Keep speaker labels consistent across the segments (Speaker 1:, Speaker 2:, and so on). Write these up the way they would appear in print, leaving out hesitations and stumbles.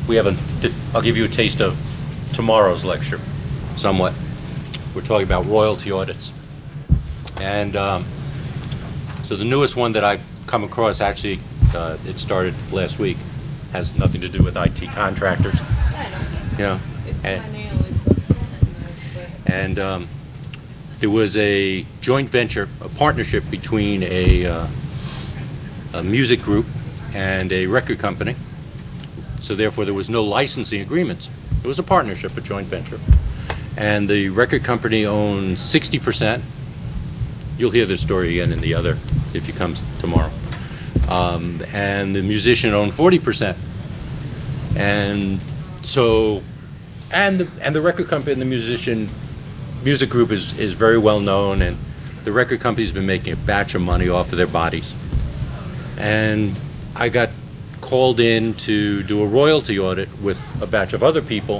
Speaker 1: we have I'll give you a taste of tomorrow's lecture, somewhat. We're talking about royalty audits. And so the newest one that I've come across, actually, it started last week, has nothing to do with IT contractors.
Speaker 2: I know.
Speaker 1: You know,
Speaker 2: It's
Speaker 1: and,
Speaker 2: funny, always
Speaker 1: and there was a joint venture, a partnership between a music group and a record company. So therefore, there was no licensing agreements. It was a partnership, a joint venture. And the record company owned 60%. You'll hear this story again in the other, if you come tomorrow. And the musician owned 40%. And so, and the record company and the music group is very well known, and the record company's been making a batch of money off of their bodies. And I got called in to do a royalty audit with a batch of other people,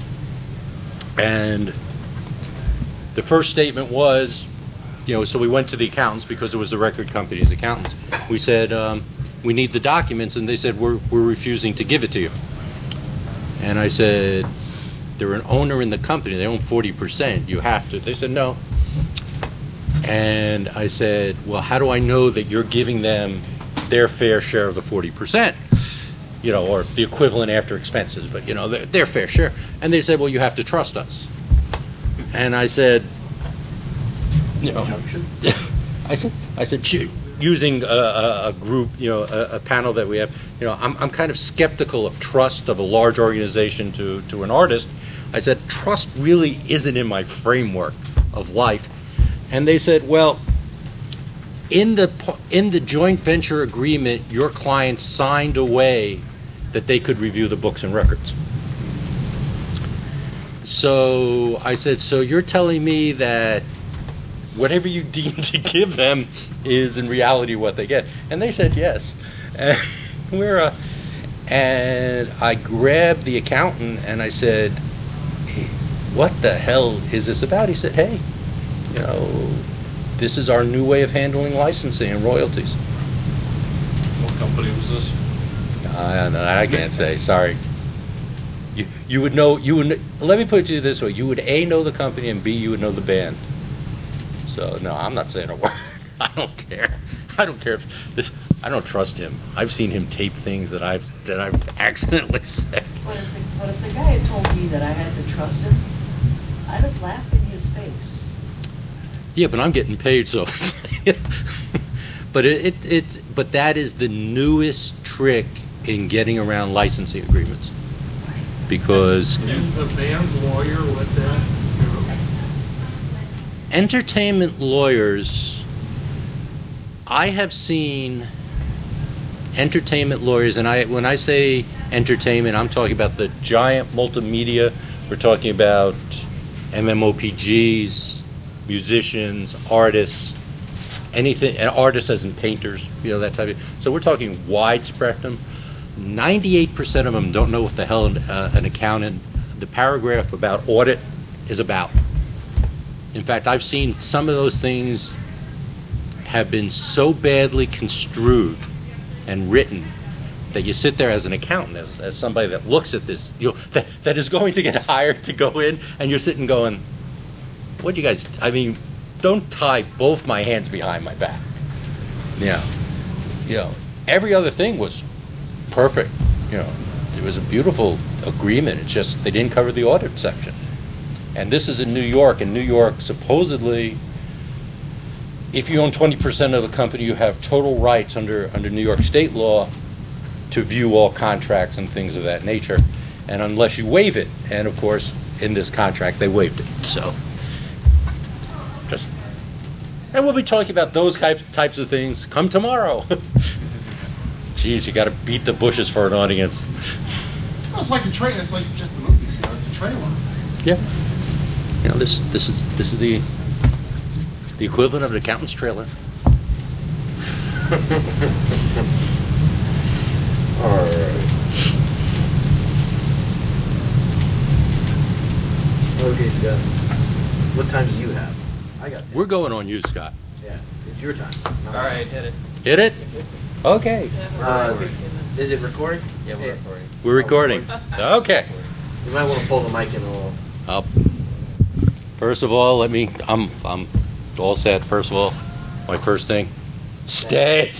Speaker 1: and the first statement was, so we went to the accountants because it was the record company's accountants. We said, we need the documents, and they said, we're refusing to give it to you. And I said, they're an owner in the company, they own 40%, you have to. They said, no. And I said, well, how do I know that you're giving them their fair share of the 40%? Or the equivalent after expenses, but their fair share. And they said, well, you have to trust us. And I said, I said, using a group, a panel that we have, I'm kind of skeptical of trust of a large organization to an artist. I said, trust really isn't in my framework of life. And they said, well, in the joint venture agreement, your clients signed away that they could review the books and records. So I said, so you're telling me that whatever you deem to give them is in reality what they get? And they said yes. And and I grabbed the accountant and I said, hey, what the hell is this about? He said, hey, this is our new way of handling licensing and royalties.
Speaker 3: What company was this?
Speaker 1: I can't say. Sorry. You would know. Let me put it to you this way: you would A, know the company, and B, you would know the band. So no, I'm not saying a word. I don't care. I don't care if this. I don't trust him. I've seen him tape things that I've accidentally said.
Speaker 4: What if the guy had told me that I had to trust him? I'd have laughed in his face.
Speaker 1: Yeah, but I'm getting paid, so. But but that is the newest trick in getting around licensing agreements, because
Speaker 3: And the band's lawyer with that.
Speaker 1: entertainment lawyers, I have seen entertainment lawyers, and when I say entertainment, I'm talking about the giant multimedia. We're talking about MMOPGs, musicians, artists, anything, and artists as in painters, that type of. So we're talking wide spectrum. 98% of them don't know what the hell an accountant, the paragraph about audit is about. In fact, I've seen some of those things have been so badly construed and written that you sit there as an accountant, as somebody that looks at this, that is going to get hired to go in, and you're sitting going, what do you guys, don't tie both my hands behind my back. Every other thing was perfect. It was a beautiful agreement. It's just they didn't cover the audit section. And this is in New York. In New York, supposedly, if you own 20% of the company, you have total rights under New York state law to view all contracts and things of that nature. And unless you waive it, and of course, in this contract, they waived it. So, and we'll be talking about those types of things come tomorrow. Jeez, you got to beat the bushes for an audience.
Speaker 5: Well, it's like a trailer. It's like just the movies. It's a trailer.
Speaker 1: Yeah. This is the equivalent of an accountant's trailer.
Speaker 3: All right.
Speaker 6: Okay, Scott. What time do you have? I got 10.
Speaker 1: We're going on you, Scott.
Speaker 6: Yeah, it's your time.
Speaker 7: All right, hit it.
Speaker 1: Hit it? Okay.
Speaker 2: Yeah,
Speaker 6: Is it recording?
Speaker 2: Yeah, we're recording.
Speaker 1: We're recording. Okay.
Speaker 6: You might want to pull the mic in a little.
Speaker 1: First of all, I'm all set. First of all, my first thing, stay.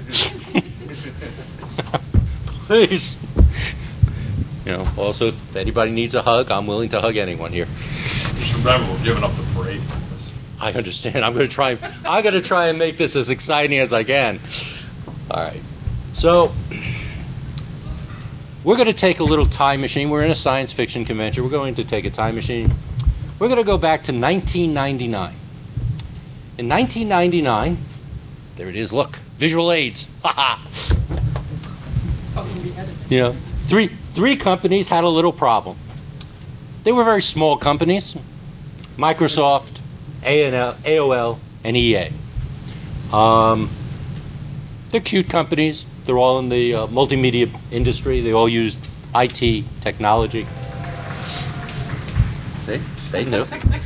Speaker 1: Please. Also, if anybody needs a hug, I'm willing to hug anyone here.
Speaker 3: Just remember, we're giving up the parade.
Speaker 1: I understand. I'm going to try and make this as exciting as I can. All right. So, we're going to take a little time machine. We're in a science fiction convention. We're going to take a time machine. We're going to go back to 1999. In 1999, there it is. Look, visual aids. Three companies had a little problem. They were very small companies: Microsoft, AOL, and EA. They're cute companies. They're all in the multimedia industry. They all use IT technology. See? They knew.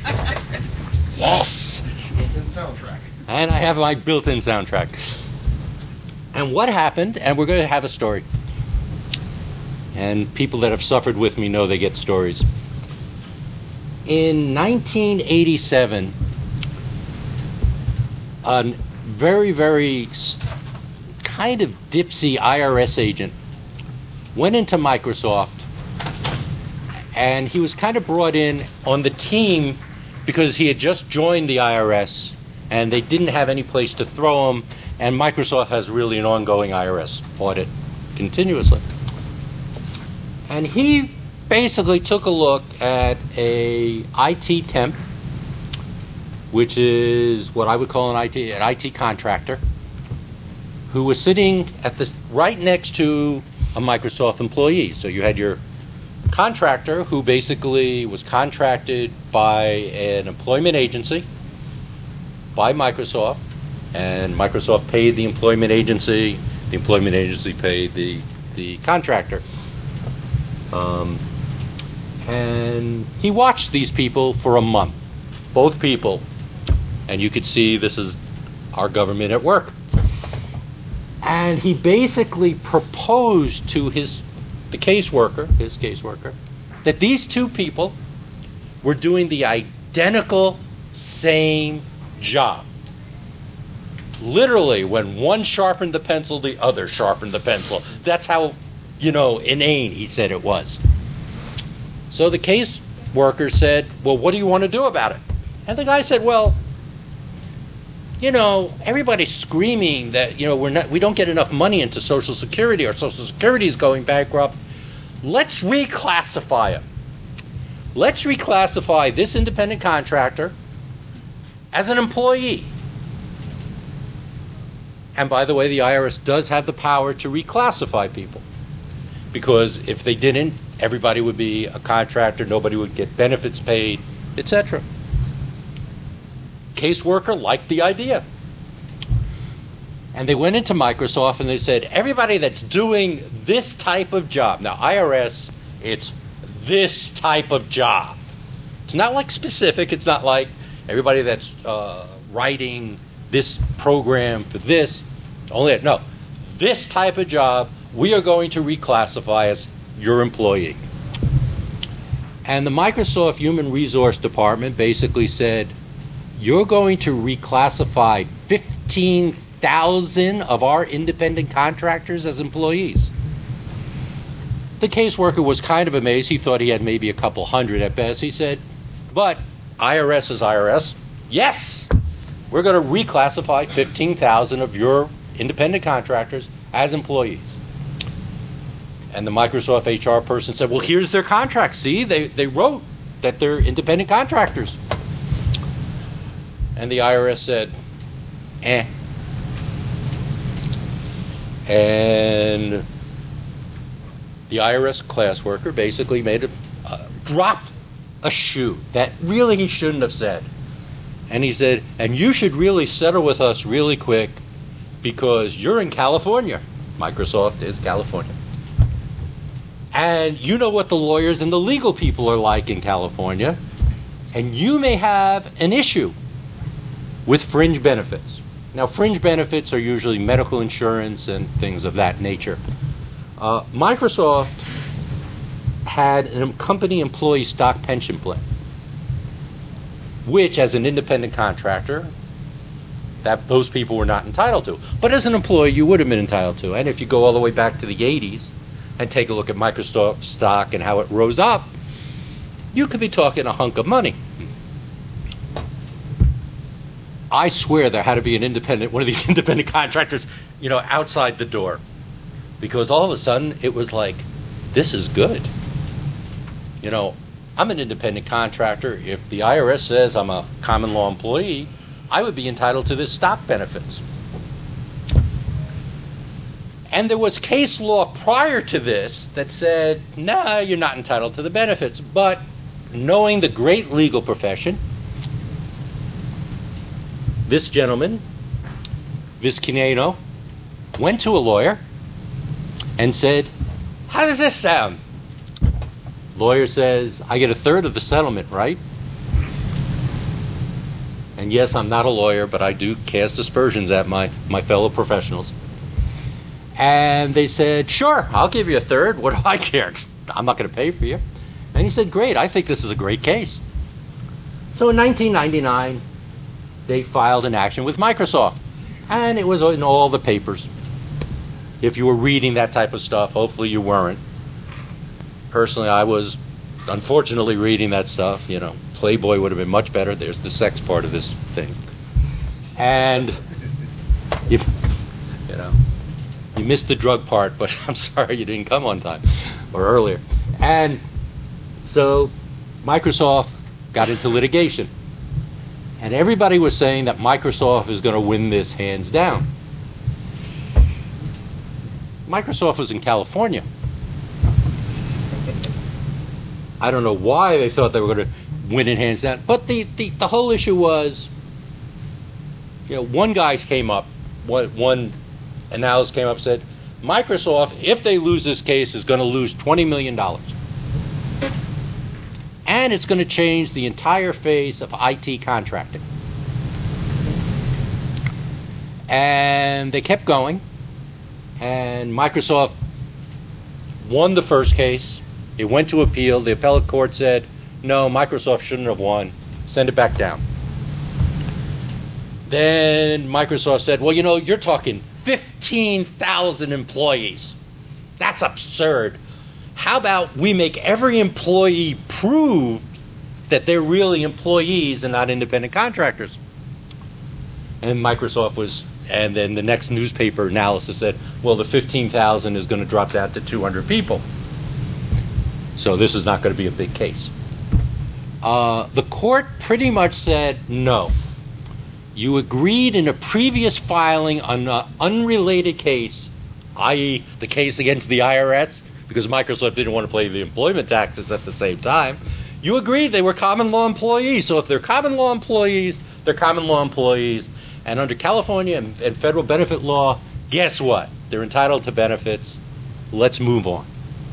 Speaker 1: Yes!
Speaker 5: Built-in soundtrack.
Speaker 1: And I have my built-in soundtrack. And what happened, and we're going to have a story. And people that have suffered with me know they get stories. In 1987, a very, very kind of dipsy IRS agent went into Microsoft, and he was kind of brought in on the team because he had just joined the IRS and they didn't have any place to throw him, and Microsoft has really an ongoing IRS audit continuously. And he basically took a look at a IT temp, which is what I would call an IT contractor, who was sitting at this right next to a Microsoft employee. So you had your contractor, who basically was contracted by an employment agency, by Microsoft, and Microsoft paid the employment agency paid the contractor. And he watched these people for a month, both people, and you could see this is our government at work. And he basically proposed to his caseworker, that these two people were doing the identical same job. Literally, when one sharpened the pencil, the other sharpened the pencil. That's how, inane he said it was. So the caseworker said, well, what do you want to do about it? And the guy said, well, everybody's screaming that, we don't get enough money into Social Security, or Social Security is going bankrupt. Let's reclassify them. Let's reclassify this independent contractor as an employee. And by the way, the IRS does have the power to reclassify people, because if they didn't, everybody would be a contractor, nobody would get benefits paid, etc. Caseworker liked the idea. And they went into Microsoft and they said, everybody that's doing this type of job, now IRS, it's this type of job. It's not like specific, it's not like everybody that's writing this program for this, no. This type of job, we are going to reclassify as your employee. And the Microsoft Human Resource Department basically said, you're going to reclassify 15,000 of our independent contractors as employees. The caseworker was kind of amazed. He thought he had maybe a couple hundred at best. He said, but IRS is IRS. Yes, we're going to reclassify 15,000 of your independent contractors as employees. And the Microsoft HR person said, well, here's their contract. See, they wrote that they're independent contractors. And the IRS said, eh. And the IRS class worker basically dropped a shoe that really he shouldn't have said. And he said, and you should really settle with us really quick, because you're in California. Microsoft is California. And you know what the lawyers and the legal people are like in California. And you may have an issue with fringe benefits. Now, fringe benefits are usually medical insurance and things of that nature. Microsoft had a company employee stock pension plan, which, as an independent contractor, that those people were not entitled to. But as an employee, you would have been entitled to. And if you go all the way back to the 80s and take a look at Microsoft stock and how it rose up, you could be talking a hunk of money. I swear there had to be one of these independent contractors, outside the door. Because all of a sudden, it was like, this is good. I'm an independent contractor. If the IRS says I'm a common law employee, I would be entitled to this stock benefits. And there was case law prior to this that said, nah, you're not entitled to the benefits. But knowing the great legal profession, this gentleman, Vizcaino, went to a lawyer and said, how does this sound? Lawyer says, I get a third of the settlement, right? And yes, I'm not a lawyer, but I do cast aspersions at my fellow professionals. And they said, sure, I'll give you a third. What do I care? I'm not going to pay for you. And he said, great, I think this is a great case. So in 1999, they filed an action with Microsoft. And it was in all the papers. If you were reading that type of stuff, hopefully you weren't. Personally, I was unfortunately reading that stuff. Playboy would have been much better. There's the sex part of this thing. And you missed the drug part, but I'm sorry you didn't come on time or earlier. And so Microsoft got into litigation. And everybody was saying that Microsoft is going to win this hands down. Microsoft was in California. I don't know why they thought they were going to win it hands down. But the whole issue was, one guy came up, one analyst came up and said, Microsoft, if they lose this case, is going to lose $20 million. And it's going to change the entire face of IT contracting. And they kept going. And Microsoft won the first case. It went to appeal. The appellate court said, no, Microsoft shouldn't have won. Send it back down. Then Microsoft said, well, you're talking 15,000 employees. That's absurd. How about we make every employee prove that they're really employees and not independent contractors? And Microsoft and then the next newspaper analysis said, well, the 15,000 is going to drop down to 200 people. So this is not going to be a big case. The court pretty much said, no. You agreed in a previous filing on an unrelated case, i.e. the case against the IRS, because Microsoft didn't want to pay the employment taxes at the same time. You agreed they were common law employees. So if they're common law employees, they're common law employees. And under California and federal benefit law, guess what? They're entitled to benefits. Let's move on.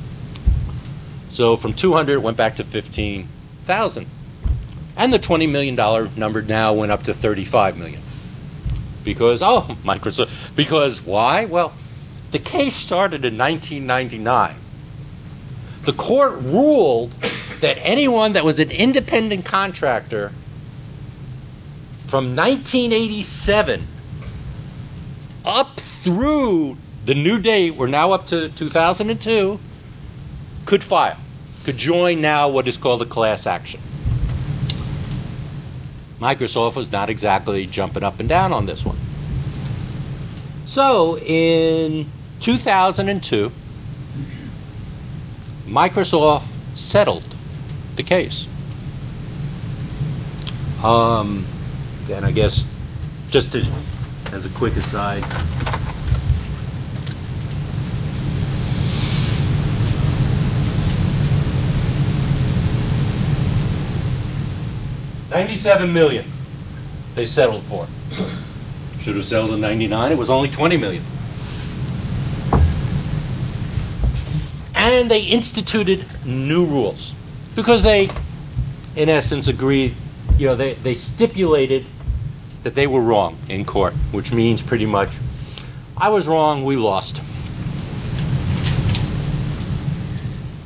Speaker 1: So from 200, it went back to 15,000. And the $20 million number now went up to 35 million. Because why? Well, the case started in 1999. The court ruled that anyone that was an independent contractor from 1987 up through the new date, we're now up to 2002, could join now what is called a class action. Microsoft was not exactly jumping up and down on this one. So in 2002, Microsoft settled the case. And I guess just as a quick aside, $97 million they settled for. Should have settled in 99. It was only 20 million. And they instituted new rules because they, in essence, agreed. They stipulated that they were wrong in court, which means pretty much, I was wrong, we lost.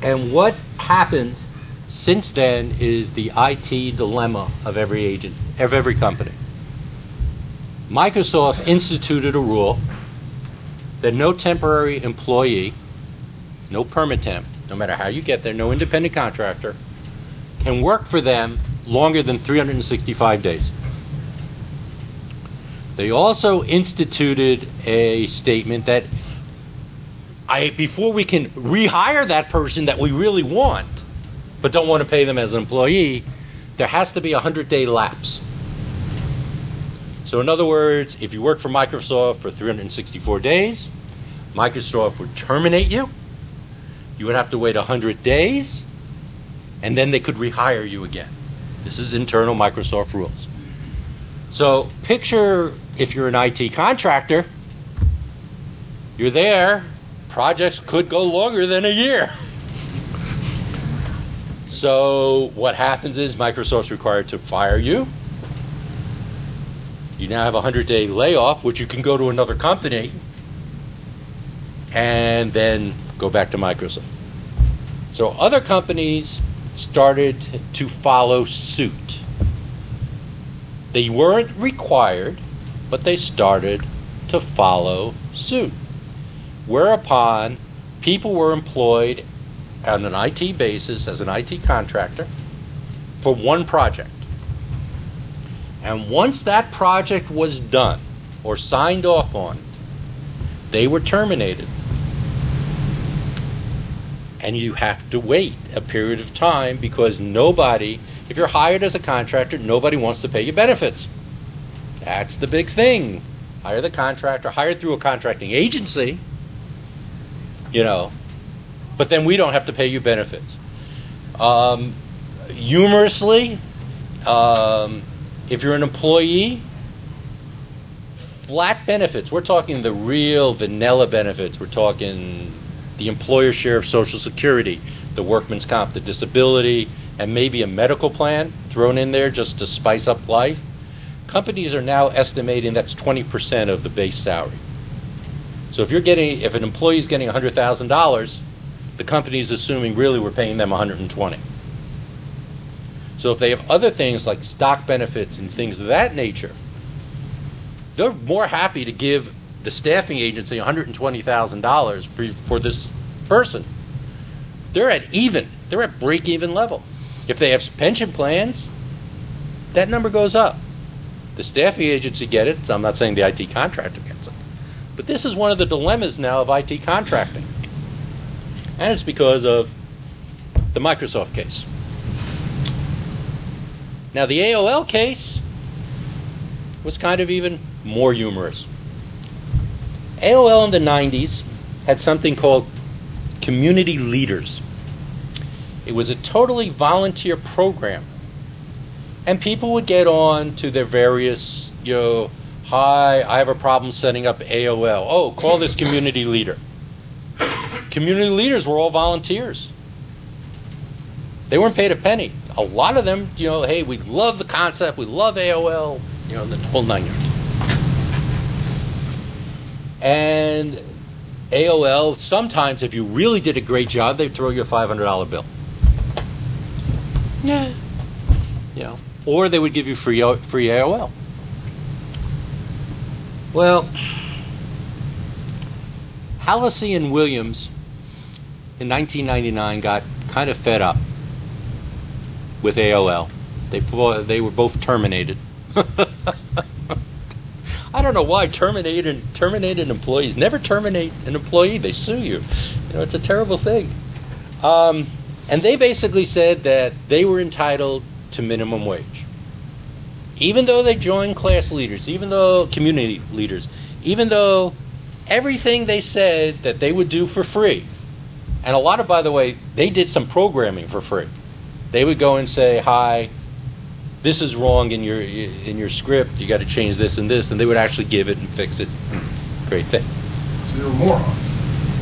Speaker 1: And what happened since then is the IT dilemma of every agent, of every company. Microsoft instituted a rule that no temporary employee, no permatemp, no matter how you get there, no independent contractor, can work for them longer than 365 days. They also instituted a statement that before we can rehire that person that we really want, but don't want to pay them as an employee, there has to be a 100-day lapse. So in other words, if you work for Microsoft for 364 days, Microsoft would terminate you. You would have to wait 100 days, and then they could rehire you again. This is internal Microsoft rules. So picture if you're an IT contractor, you're there, projects could go longer than a year. So what happens is Microsoft's required to fire you. You now have a 100-day layoff, which you can go to another company and then go back to Microsoft. So other companies started to follow suit. They weren't required, but they started to follow suit. Whereupon people were employed on an IT basis as an IT contractor for one project. And once that project was done or signed off on, they were terminated. And you have to wait a period of time because nobody, if you're hired as a contractor, nobody wants to pay you benefits. That's the big thing. Hire the contractor, hired through a contracting agency, but then we don't have to pay you benefits. Humorously, if you're an employee, flat benefits, we're talking the real vanilla benefits. We're talking the employer share of Social Security, the workman's comp, the disability, and maybe a medical plan thrown in there just to spice up life. Companies are now estimating that's 20% of the base salary. So if an employee is getting $100,000, the company is assuming really we're paying them $120,000. So if they have other things like stock benefits and things of that nature, they're more happy to give the staffing agency $120,000 for this person. They're at break-even level. If they have pension plans, that number goes up. The staffing agency gets it, so I'm not saying the IT contractor gets it. But this is one of the dilemmas now of IT contracting. And it's because of the Microsoft case. Now the AOL case was kind of even more humorous. AOL in the 90s had something called Community Leaders. It was a totally volunteer program. And people would get on to their various, hi, I have a problem setting up AOL. Oh, call this community leader. Community leaders were all volunteers. They weren't paid a penny. A lot of them, hey, we love the concept, we love AOL, the whole nine yards. And AOL, sometimes if you really did a great job, they'd throw you a $500 bill. Yeah. Or they would give you free AOL. Well, Hallisey and Williams in 1999 got kind of fed up with AOL. They were both terminated. I don't know why terminated employees never terminate an employee. They sue you. It's a terrible thing. And they basically said that they were entitled to minimum wage. Even though they joined class leaders, even though community leaders, even though everything they said that they would do for free. And a lot of, by the way, they did some programming for free. They would go and say, hi, this is wrong in your script, you got to change this, and they would actually give it and fix it. Great thing.
Speaker 5: So they were morons.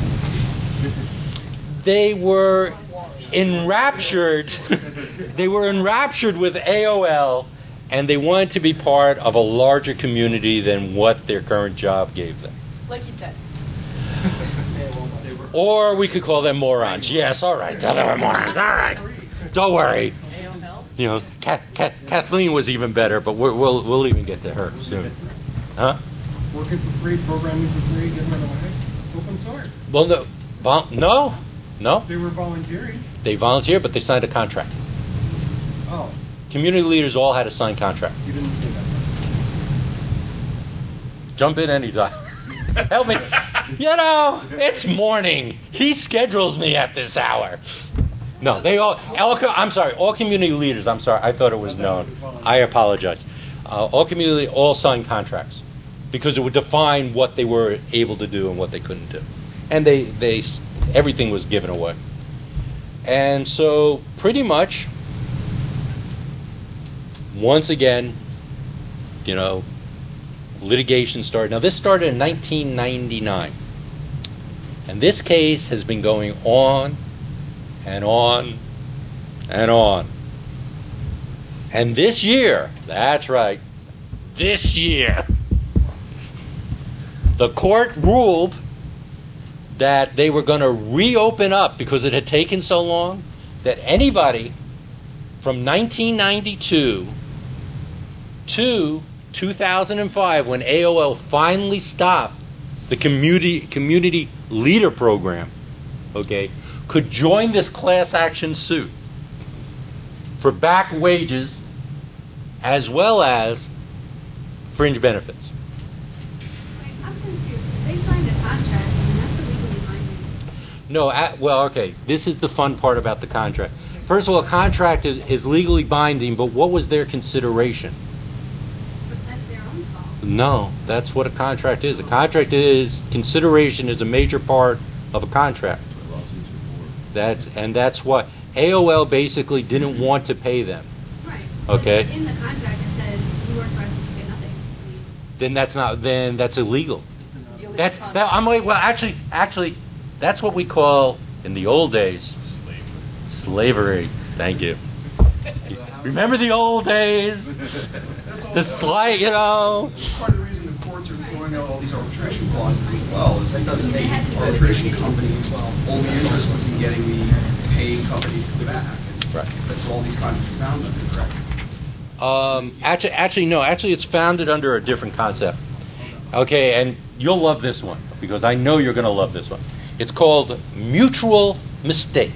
Speaker 1: They were enraptured. They were enraptured with AOL, and they wanted to be part of a larger community than what their current job gave them.
Speaker 2: Like you said.
Speaker 5: They were
Speaker 1: Or we could call them morons. Yes, all right. Tell them we're morons. All right. Don't worry. You know, Kathleen was even better, but we'll even get to her soon. Huh?
Speaker 5: Working for free, programming for free, giving it away. Open source.
Speaker 1: Well, no.
Speaker 5: They were volunteering.
Speaker 1: They volunteered, but they signed a contract.
Speaker 5: Oh,
Speaker 1: Community leaders all had to sign contract.
Speaker 5: you didn't say that.
Speaker 1: Jump in anytime. Help me. You know, it's morning. He schedules me at this hour. No, all community leaders, I'm sorry, I thought it was known. I apologize. All community, all signed contracts because it would define what they were able to do and what they couldn't do. And everything was given away. And so pretty much, once again, you know, litigation started. Now this started in 1999. And this case has been going on and on and on. And this year, that's right, this year, the court ruled that they were going to reopen up because it had taken so long that anybody from 1992 to 2005, when AOL finally stopped the community leader program, okay, could join this class action suit for back wages as well as fringe benefits.
Speaker 2: I'm confused. They signed a contract, and that's illegally binding.
Speaker 1: No, well, okay, this is the fun part about the contract. First of all, a contract is legally binding, but what was their consideration?
Speaker 2: But that's their own fault.
Speaker 1: No, that's what a contract is. A contract is, consideration is a major part of a contract. That's what AOL basically didn't want to pay them.
Speaker 2: Right.
Speaker 1: Okay.
Speaker 2: But in the contract, it says you work for us, but you get nothing.
Speaker 1: Then that's illegal. Actually, that's what we call in the old days slavery. Thank you. Remember the old days? The slide, you know.
Speaker 7: Part of the reason the courts are throwing out all these arbitration clauses as well is because it makes arbitration companies only interested in getting the paying company to the back. And
Speaker 1: Right.
Speaker 7: that's all these contracts are found under, correct?
Speaker 1: Actually, no. Actually, it's founded under a different concept. Okay, and you'll love this one because I know you're going to love this one. It's called mutual mistake.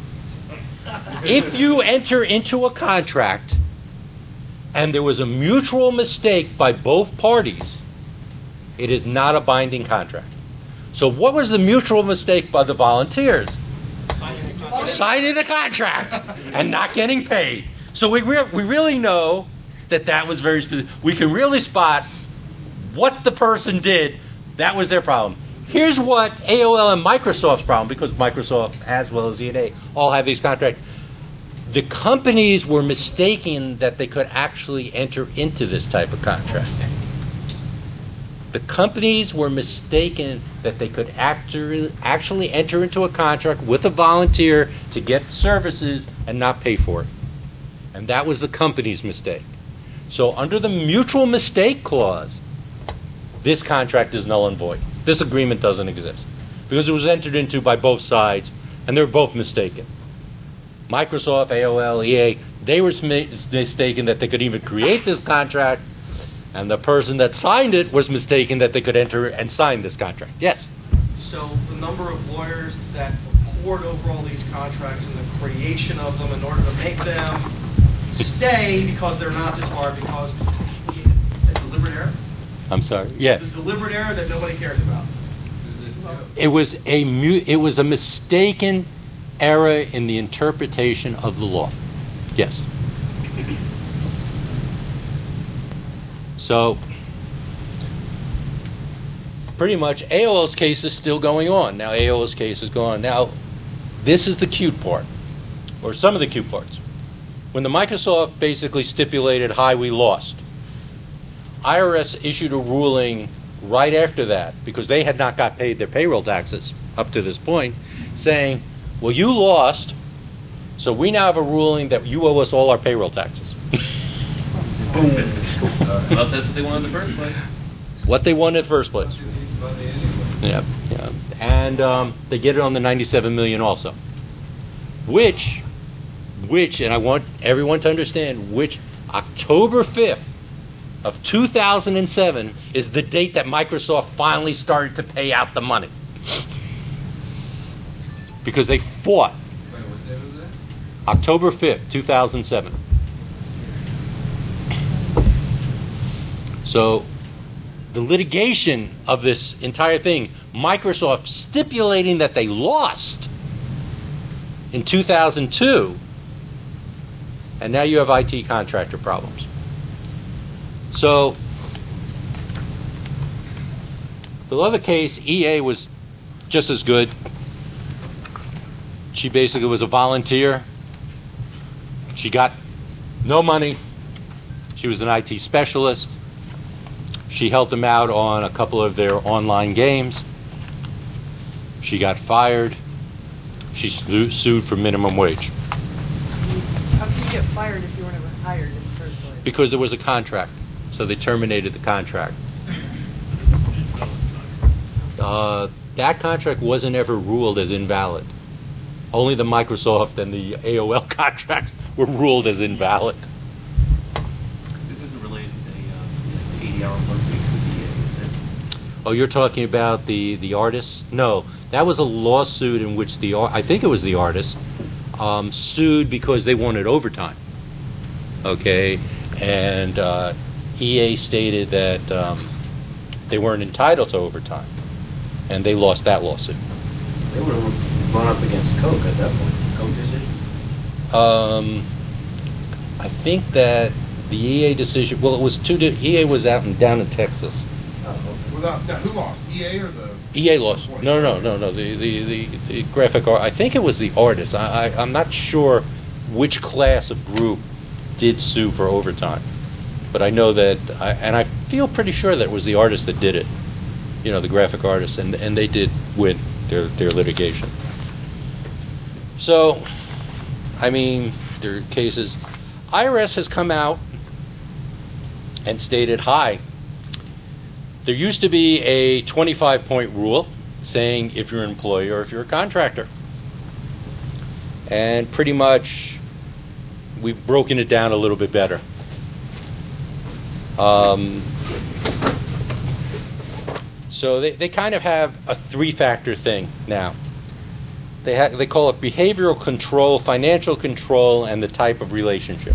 Speaker 1: If you enter into a contract and there was a mutual mistake by both parties, it is not a binding contract. So what was the mutual mistake by the volunteers? Signing the contract and not getting paid. So we really know that was very specific. We can really spot what the person did. That was their problem. Here's what AOL and Microsoft's problem, because Microsoft as well as E&A all have these contracts. The companies were mistaken that they could actually enter into this type of contract. The companies were mistaken that they could actually enter into a contract with a volunteer to get services and not pay for it. And that was the company's mistake. So under the mutual mistake clause, this contract is null and void. This agreement doesn't exist because it was entered into by both sides and they were both mistaken. Microsoft, AOL, EA, they were mistaken that they could even create this contract, and the person that signed it was mistaken that they could enter and sign this contract. Yes?
Speaker 8: So the number of lawyers that poured over all these contracts and the creation of them in order to make them stay because they're not disbarred because it's deliberate error?
Speaker 1: I'm sorry? Yes.
Speaker 8: It's a deliberate error that nobody cares about.
Speaker 1: It was a mistaken error in the interpretation of the law. Yes. So, pretty much AOL's case is still going on. Now AOL's case is going on. Now, this is the cute part, or some of the cute parts. When the Microsoft basically stipulated, hi, we lost, IRS issued a ruling right after that, because they had not got paid their payroll taxes up to this point, saying, well, you lost, so we now have a ruling that you owe us all our payroll taxes.
Speaker 6: Well, that's what they wanted in the first place.
Speaker 1: What they wanted in the first place. Yeah. Yeah, and they get it on the 97 million also. Which, and I want everyone to understand, which October 5th of 2007 is the date that Microsoft finally started to pay out the money. Because they fought.
Speaker 9: Wait, what day was that?
Speaker 1: October 5th, 2007. So the litigation of this entire thing, Microsoft stipulating that they lost in 2002, and now you have IT contractor problems. So the other case, EA was just as good. She basically was a volunteer. She got no money. She was an IT specialist. She helped them out on a couple of their online games. She got fired. She sued for minimum wage.
Speaker 10: How can you get fired if you were never hired in the first place?
Speaker 1: Because there was a contract. So they terminated the contract. That contract wasn't ever ruled as invalid. Only the Microsoft and the AOL contracts were ruled as invalid.
Speaker 6: This isn't related to the 80-hour work weeks with EA, is it?
Speaker 1: Oh, you're talking about the artists? No, that was a lawsuit in which I think it was the artists, sued because they wanted overtime. Okay, and EA stated that they weren't entitled to overtime, and they lost that lawsuit.
Speaker 6: They would have gone up against Coke at that point. Coke decision?
Speaker 1: I think that the EA decision, well, it was EA was down in Texas.
Speaker 5: Who lost? EA or the?
Speaker 1: EA lost. No. The graphic art. I think it was the artist. I'm not sure which class of group did sue for overtime, but I know that, and I feel pretty sure that it was the artist that did it. You know, the graphic artist, and they did win their litigation. So, I mean, there are cases. IRS has come out and stated, hi, there used to be a 25-point rule saying if you're an employee or if you're a contractor. And pretty much we've broken it down a little bit better. So they kind of have a three-factor thing now. They call it behavioral control, financial control, and the type of relationship.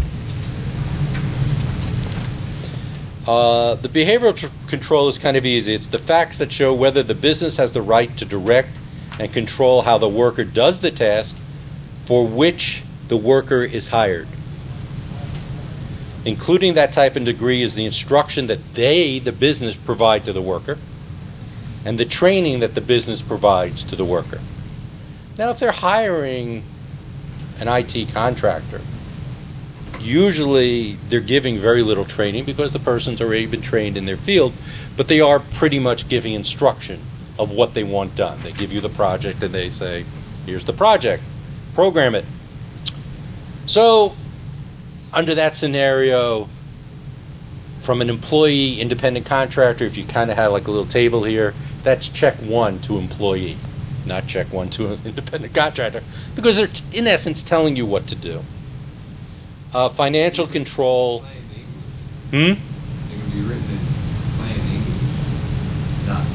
Speaker 1: The behavioral control is kind of easy. It's the facts that show whether the business has the right to direct and control how the worker does the task for which the worker is hired. Including that type and degree is the instruction that the business, provide to the worker, and the training that the business provides to the worker. Now, if they're hiring an IT contractor, usually they're giving very little training because the person's already been trained in their field, but they are pretty much giving instruction of what they want done. They give you the project and they say, here's the project, program it. So, under that scenario, from an employee, independent contractor, if you kind of have like a little table here, that's check 1 to employee, not check 1 to an independent contractor, because they're in essence telling you what to do. Financial control.
Speaker 9: It can be written in plain English, not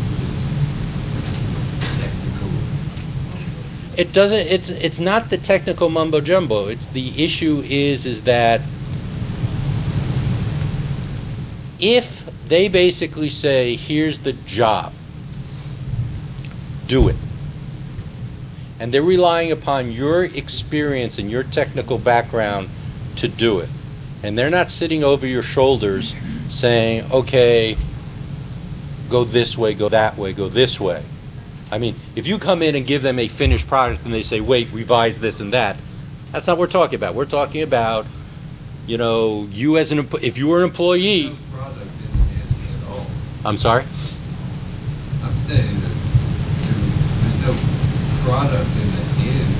Speaker 9: just technical.
Speaker 1: It doesn't. It's not the technical mumbo jumbo. It's the issue is that if they basically say, here's the job, do it. And they're relying upon your experience and your technical background to do it. And they're not sitting over your shoulders saying, okay, go this way, go that way, go this way. I mean, if you come in and give them a finished product and they say, wait, revise this and that, that's not what we're talking about. We're talking about, you know, you as an if you were an employee.
Speaker 9: No product in the end at all.
Speaker 1: I'm sorry?
Speaker 9: I'm saying that there's no product in the end.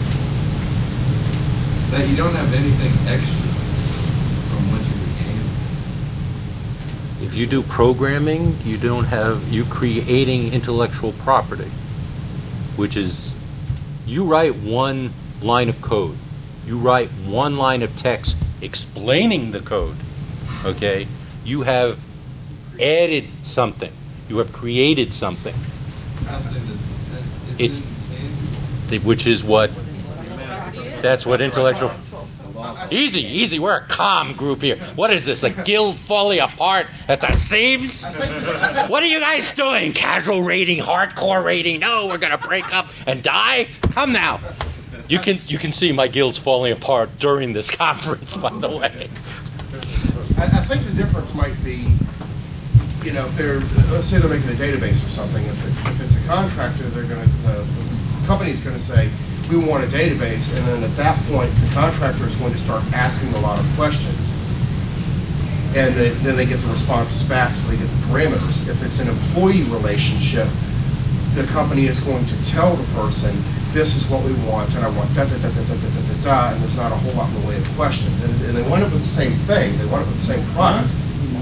Speaker 9: That you don't have anything extra from what you
Speaker 1: If you do programming, you creating intellectual property, which is, you write one line of code. You write one line of text explaining the code, okay? You have added something. You have created something.
Speaker 9: Something
Speaker 1: It's-
Speaker 9: intangible.
Speaker 1: Which is what, that's what intellectual... Easy, we're a calm group here. What is this, a guild falling apart at the seams? What are you guys doing? Casual rating, hardcore rating? No, we're going to break up and die? Come now. You can see my guild's falling apart during this conference, by the way.
Speaker 5: I think the difference might be, you know, if they're, let's say they're making a database or something, if it's a contractor, they're going to, the company's going to say, we want a database, and then at that point, the contractor is going to start asking a lot of questions. And then they get the responses back, so they get the parameters. If it's an employee relationship, the company is going to tell the person, this is what we want, and I want da-da-da-da-da-da-da-da, and there's not a whole lot in the way of questions. And they wind up with the same thing. They wind up with the same product.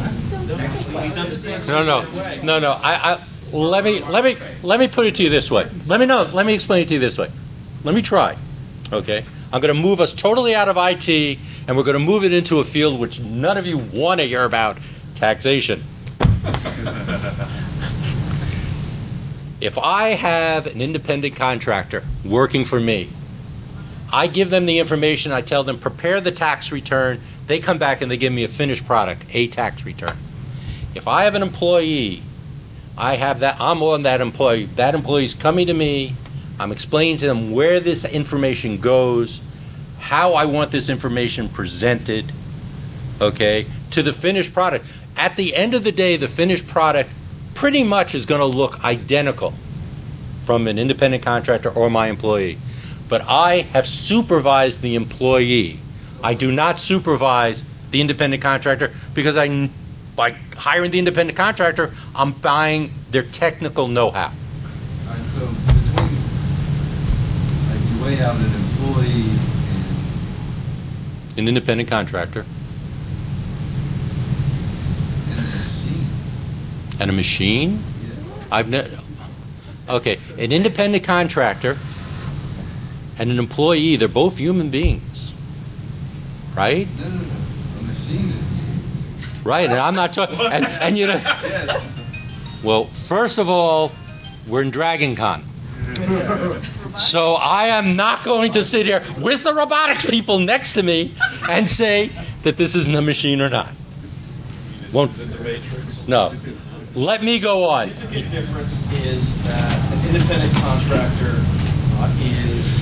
Speaker 1: No. Let me put it to you this way. Let me explain it to you this way. Let me try, okay? I'm going to move us totally out of IT, and we're going to move it into a field which none of you want to hear about, taxation. If I have an independent contractor working for me, I give them the information, I tell them, prepare the tax return, they come back and they give me a finished product, a tax return. If I have an employee, I'm on that employee's coming to me, I'm explaining to them where this information goes, how I want this information presented, okay, to the finished product. At the end of the day, the finished product pretty much is going to look identical from an independent contractor or my employee. But I have supervised the employee. I do not supervise the independent contractor because by hiring the independent contractor, I'm buying their technical know-how.
Speaker 9: All right, so between, like, you weigh out an employee
Speaker 1: An independent contractor
Speaker 9: and a machine.
Speaker 1: and a machine?
Speaker 9: Yeah.
Speaker 1: Okay, an independent contractor and an employee, they're both human beings, right?
Speaker 9: No. A machine is.
Speaker 1: Right, and I'm not talking, and you know,
Speaker 9: Yes.
Speaker 1: well, first of all, we're in Dragon Con. So I am not going to sit here with the robotics people next to me and say that this isn't a machine or not. Won't, no. Let me go on.
Speaker 8: The big difference is that an independent contractor is,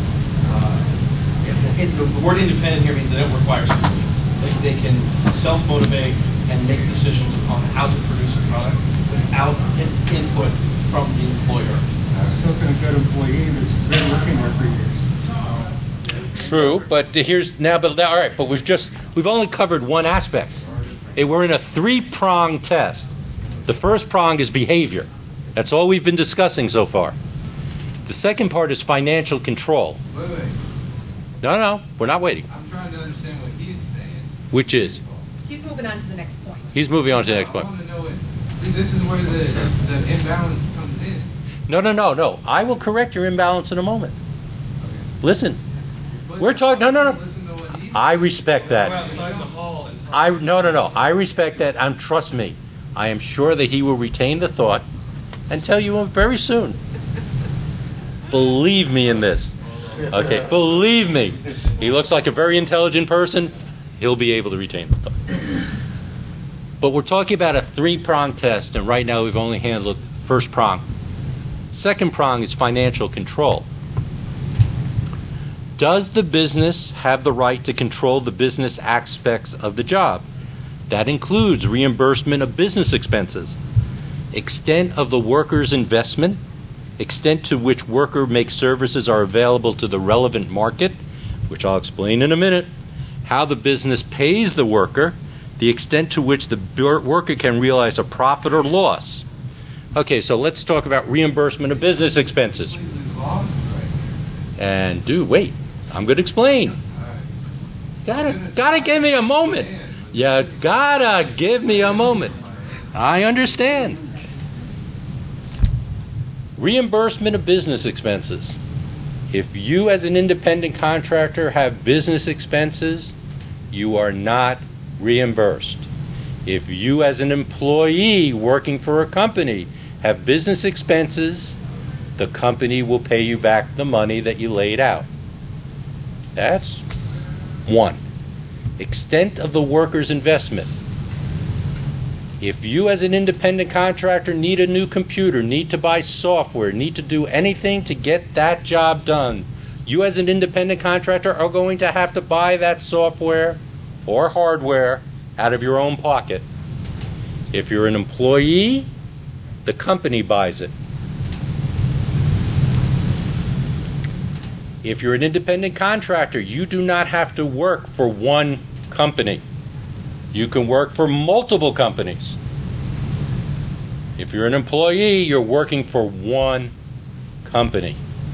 Speaker 8: the word independent here means they don't require supervision. They can self-motivate and make decisions upon how to produce a product without input from the employer.
Speaker 11: Still been a good employee that's been working there for years.
Speaker 1: True, but all right, but we've only covered one aspect. We're in a three-pronged test. The first prong is behavior. That's all we've been discussing so far. The second part is financial control.
Speaker 9: Wait.
Speaker 1: No, we're not waiting.
Speaker 9: I'm trying to understand what he's saying.
Speaker 1: Which is?
Speaker 10: He's moving on to the next point.
Speaker 1: He's moving on to the next
Speaker 9: I
Speaker 1: point.
Speaker 9: want to know it. See, this is where the imbalance comes in.
Speaker 1: No. I will correct your imbalance in a moment.
Speaker 9: Okay.
Speaker 1: Listen,
Speaker 9: But
Speaker 1: we're talking. No.
Speaker 9: Listen to what he's
Speaker 1: I respect that.
Speaker 6: outside the hall and
Speaker 1: No. I respect that, and trust me, I am sure that he will retain the thought and tell you very soon. Believe me in this. Okay, believe me. He looks like a very intelligent person. He'll be able to retain the thought. But we're talking about a three-prong test, and right now we've only handled the first prong. Second prong is financial control. Does the business have the right to control the business aspects of the job? That includes reimbursement of business expenses, extent of the worker's investment, extent to which worker makes services are available to the relevant market, which I'll explain in a minute, how the business pays the worker, the extent to which the worker can realize a profit or loss. Okay, so let's talk about reimbursement of business expenses.
Speaker 9: completely lost right here.
Speaker 1: And wait, I'm going to explain.
Speaker 9: All right.
Speaker 1: Gotta give me a moment. You gotta give me a moment. I understand. Reimbursement of business expenses. If you as an independent contractor have business expenses, you are not reimbursed. If you as an employee working for a company have business expenses, the company will pay you back the money that you laid out. That's one. Extent of the worker's investment. If you as an independent contractor need a new computer, need to buy software, need to do anything to get that job done, you as an independent contractor are going to have to buy that software or hardware out of your own pocket. If you're an employee, the company buys it. If you're an independent contractor, you do not have to work for one company. You can work for multiple companies. If you're an employee, you're working for one company.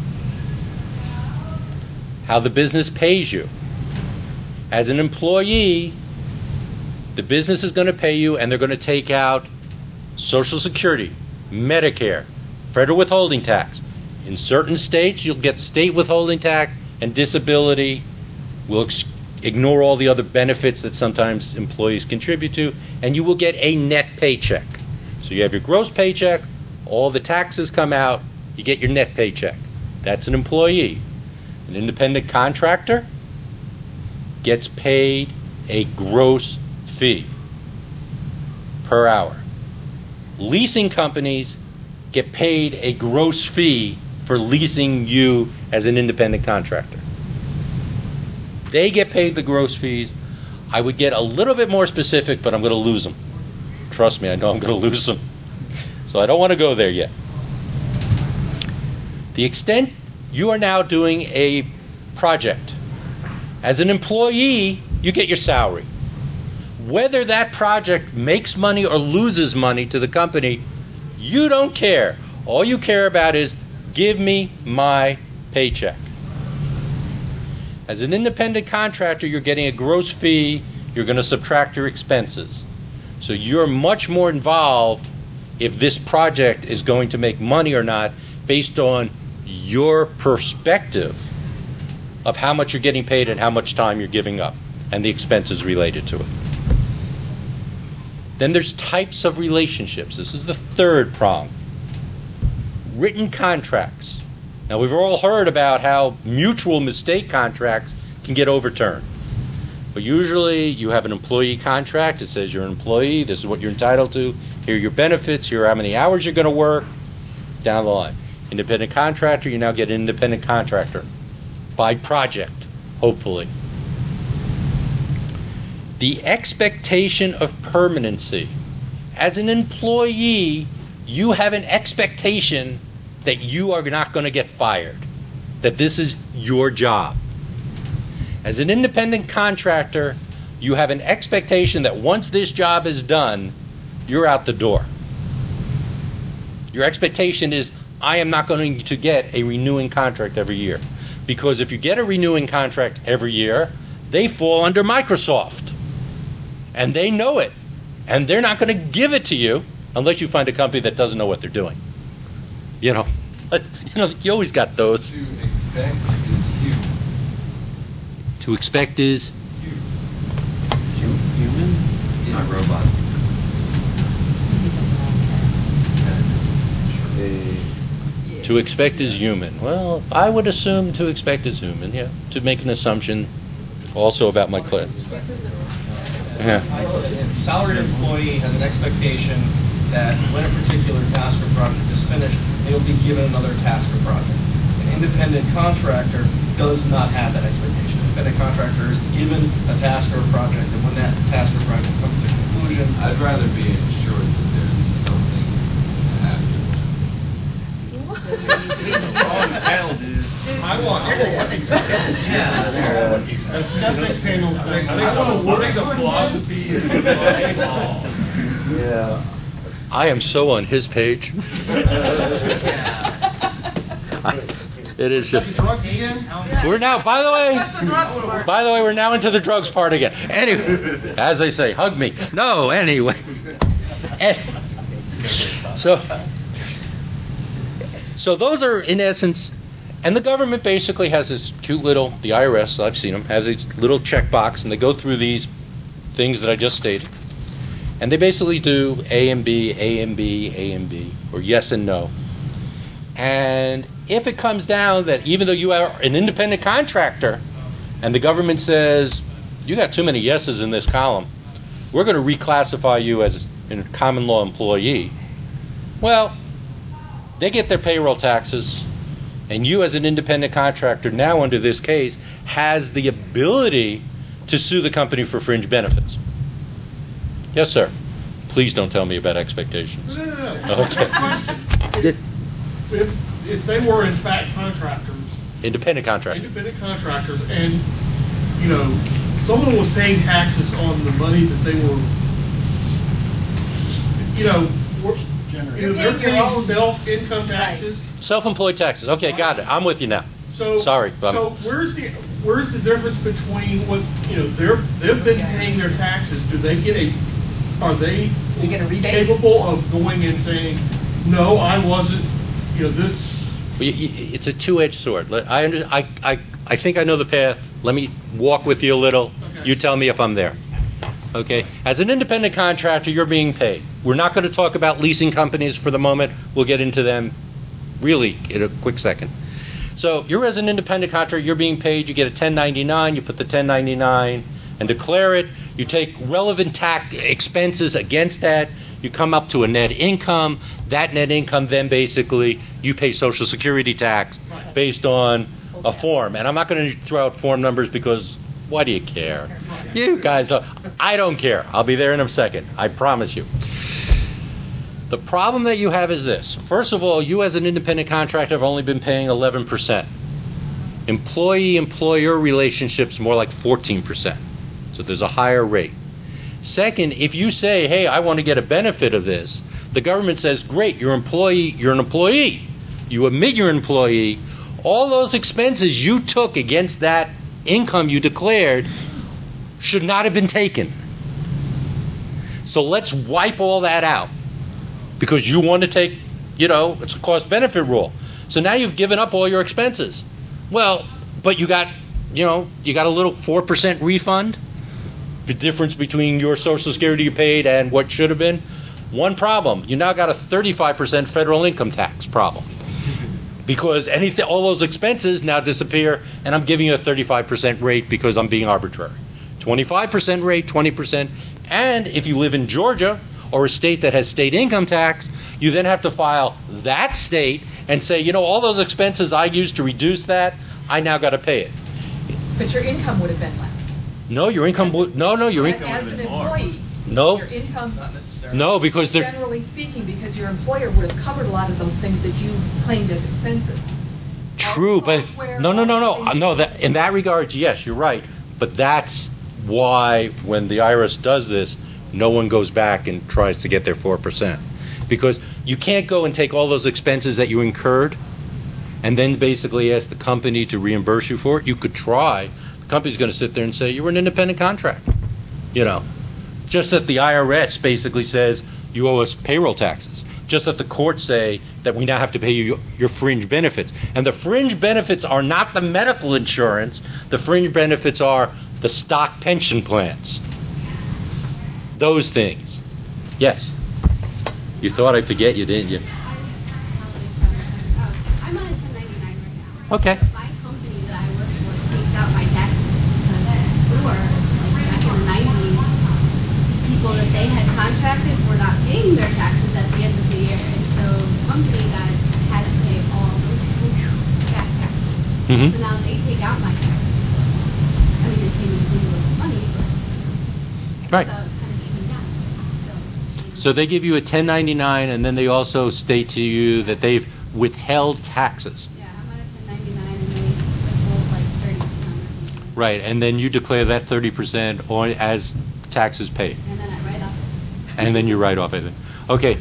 Speaker 1: How the business pays you. As an employee, the business is going to pay you, and they're going to take out Social Security, Medicare, federal withholding tax. In certain states, you'll get state withholding tax, and disability will ignore all the other benefits that sometimes employees contribute to, and you will get a net paycheck. So you have your gross paycheck, all the taxes come out, you get your net paycheck. That's an employee. An independent contractor gets paid a gross fee per hour. Leasing companies get paid a gross fee for leasing you as an independent contractor. They get paid the gross fees. I would get a little bit more specific, but I'm going to lose them. Trust me, I know I'm going to lose them. So I don't want to go there yet. The extent you are now doing a project, as an employee, you get your salary. Whether that project makes money or loses money to the company, you don't care. All you care about is, give me my paycheck. As an independent contractor, you're getting a gross fee, you're going to subtract your expenses. So you're much more involved if this project is going to make money or not based on your perspective of how much you're getting paid and how much time you're giving up and the expenses related to it. Then there's types of relationships. This is the third prong. Written contracts. Now, we've all heard about how mutual mistake contracts can get overturned. But usually you have an employee contract. It says you're an employee, this is what you're entitled to, here are your benefits, here are how many hours you're going to work, down the line. Independent contractor, you now get an independent contractor by project, hopefully. The expectation of permanency. As an employee, you have an expectation that you are not going to get fired, that this is your job. As an independent contractor, you have an expectation that once this job is done, you're out the door. Your expectation is, I am not going to get a renewing contract every year. Because if you get a renewing contract every year, they fall under Microsoft. And they know it. And they're not going to give it to you unless you find a company that doesn't know what they're doing. You know, you always got those.
Speaker 9: To expect is human.
Speaker 1: To expect is
Speaker 9: Human? Not robots.
Speaker 1: to expect is human. Well, I would assume to expect is human. Yeah, to make an assumption also about my class. Yeah.
Speaker 8: A salaried employee has an expectation that when a particular task or project is finished, they will be given another task or project. An independent contractor does not have that expectation. An independent contractor is given a task or a project, and when that task or project comes to conclusion,
Speaker 9: I'd rather be assured that there's something to happen.
Speaker 3: I want
Speaker 11: Skeptics panel thing.
Speaker 3: what is the philosophy is involved?
Speaker 5: Yeah.
Speaker 1: I am so on his page. It is just.
Speaker 5: Drugs again?
Speaker 1: We're now, by the way, we're now into the drugs part again. Anyway, as they say, hug me. No, anyway. And so those are, in essence, and the government basically has this cute little, the IRS, I've seen them, has this little checkbox, and they go through these things that I just stated. And they basically do A and B, A and B, A and B, or yes and no. And if it comes down that even though you are an independent contractor, and the government says, you got too many yeses in this column, we're going to reclassify you as a common law employee. Well, they get their payroll taxes, and you as an independent contractor now under this case has the ability to sue the company for fringe benefits. Yes, sir. Please don't tell me about expectations.
Speaker 3: No.
Speaker 1: Okay.
Speaker 3: Question. If they were in fact contractors,
Speaker 1: Independent contractor.
Speaker 3: independent contractors, and, you know, someone was paying taxes on the money that they were, you know, they're
Speaker 4: paying your
Speaker 3: paying
Speaker 4: own-
Speaker 3: self-income taxes.
Speaker 1: Self-employed taxes. Okay, got it. I'm with you now.
Speaker 3: So
Speaker 1: Sorry,
Speaker 3: So where's the difference between what, you know, they've been paying their taxes? Do they get are they
Speaker 4: They get a rebate?
Speaker 3: capable of going and saying, no, I wasn't, you know, this?
Speaker 1: It's a two-edged sword. I think I know the path. Let me walk with you a little.
Speaker 3: Okay.
Speaker 1: You tell me if I'm there. Okay? As an independent contractor, you're being paid. We're not going to talk about leasing companies for the moment. We'll get into them really in a quick second. So you're as an independent contractor, you're being paid. You get a 1099. You put the 1099 and declare it. You take relevant tax expenses against that. You come up to a net income. That net income then basically you pay Social Security tax based on a form. And I'm not going to throw out form numbers because why do you care? You guys don't. I don't care. I'll be there in a second. I promise you. The problem that you have is this. First of all, you as an independent contractor have only been paying 11%. Employee-employer relationships more like 14%. So there's a higher rate. Second, if you say, hey, I want to get a benefit of this, the government says, great, you're an employee. You admit you're an employee. All those expenses you took against that income you declared should not have been taken. So let's wipe all that out because you want to take, it's a cost-benefit rule. So now you've given up all your expenses. Well, but you got a little 4% refund. The difference between your Social Security you paid and what should have been. One problem, you now got a 35% federal income tax problem. Because all those expenses now disappear, and I'm giving you a 35% rate because I'm being arbitrary. 25% rate, 20%, and if you live in Georgia or a state that has state income tax, you then have to file that state and say, all those expenses I used to reduce that, I now got to pay it.
Speaker 10: But your income would have been less.
Speaker 1: No, your income would, no, your income.
Speaker 10: As an employee,
Speaker 1: No,
Speaker 10: your income,
Speaker 8: Not necessarily.
Speaker 1: no, because they're,
Speaker 10: generally speaking, because your employer would have covered a lot of those things that you claimed as expenses.
Speaker 1: true, but no. That in that regard, yes, you're right. But that's why when the IRS does this, no one goes back and tries to get their 4%, because you can't go and take all those expenses that you incurred, and then basically ask the company to reimburse you for it. You could try. The company's going to sit there and say you were an independent contractor. Just that the IRS basically says you owe us payroll taxes. Just that the courts say that we now have to pay you your fringe benefits. And the fringe benefits are not the medical insurance. The fringe benefits are the stock pension plans. Those things. Yes. You thought I'd forget you, didn't you?
Speaker 2: I'm on a 1099 right now.
Speaker 1: Okay.
Speaker 2: My company that I work for takes out my taxes because before, like back in the 90s, people that they had contracted were not paying their taxes at the end of the year, and so the company had to pay all those people back taxes.
Speaker 1: Mhm.
Speaker 2: So now they take out my taxes. I mean, they pay me a little bit of money, but
Speaker 1: Right.
Speaker 2: so it's kind of even down.
Speaker 1: So they give you a 1099, and then they also state to you that they've withheld taxes.
Speaker 2: Yeah, I'm on a 1099 and they withhold like 30% or something.
Speaker 1: Right, and then you declare that 30% on as taxes paid.
Speaker 2: And then I write off.
Speaker 1: And then you write off everything. Okay,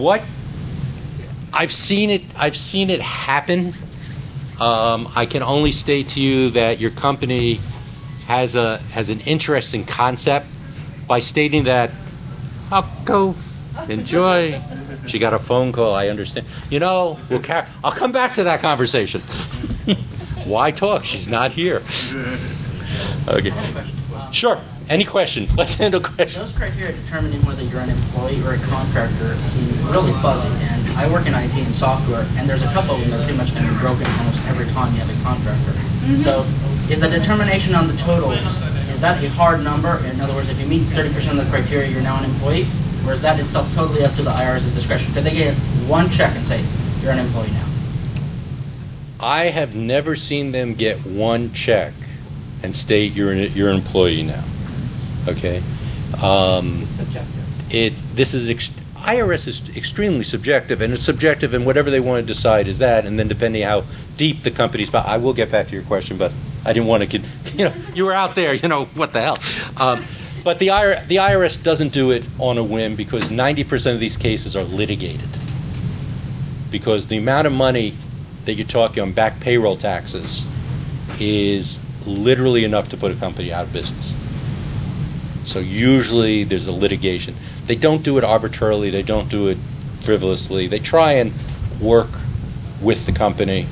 Speaker 1: I've seen it happen. I can only state to you that your company has an interesting concept by stating that I'll go Enjoy. She got a phone call, I understand. You know, I'll come back to that conversation. Why talk? She's not here. Okay. Sure. Any questions? Let's handle questions.
Speaker 12: Those criteria determining whether you're an employee or a contractor seem really fuzzy. And I work in IT and software, and there's a couple of them that are pretty much going to be broken almost every time you have a contractor. So is the determination on the totals, is that a hard number? In other words, if you meet 30% of the criteria, you're now an employee? Or is that itself totally up to the IRS's discretion? Could they get one check and say, you're an employee now?
Speaker 1: I have never seen them get one check and state you're an employee now. Okay?
Speaker 12: It's subjective.
Speaker 1: IRS is extremely subjective, and it's subjective, and whatever they want to decide is that, and then depending how deep the company's. I will get back to your question, but I didn't want to get, you were out there, what the hell. But the IRS doesn't do it on a whim, because 90% of these cases are litigated. Because the amount of money that you're talking on back payroll taxes is literally enough to put a company out of business. So usually there's a litigation. They don't do it arbitrarily. They don't do it frivolously. They try and work with the company.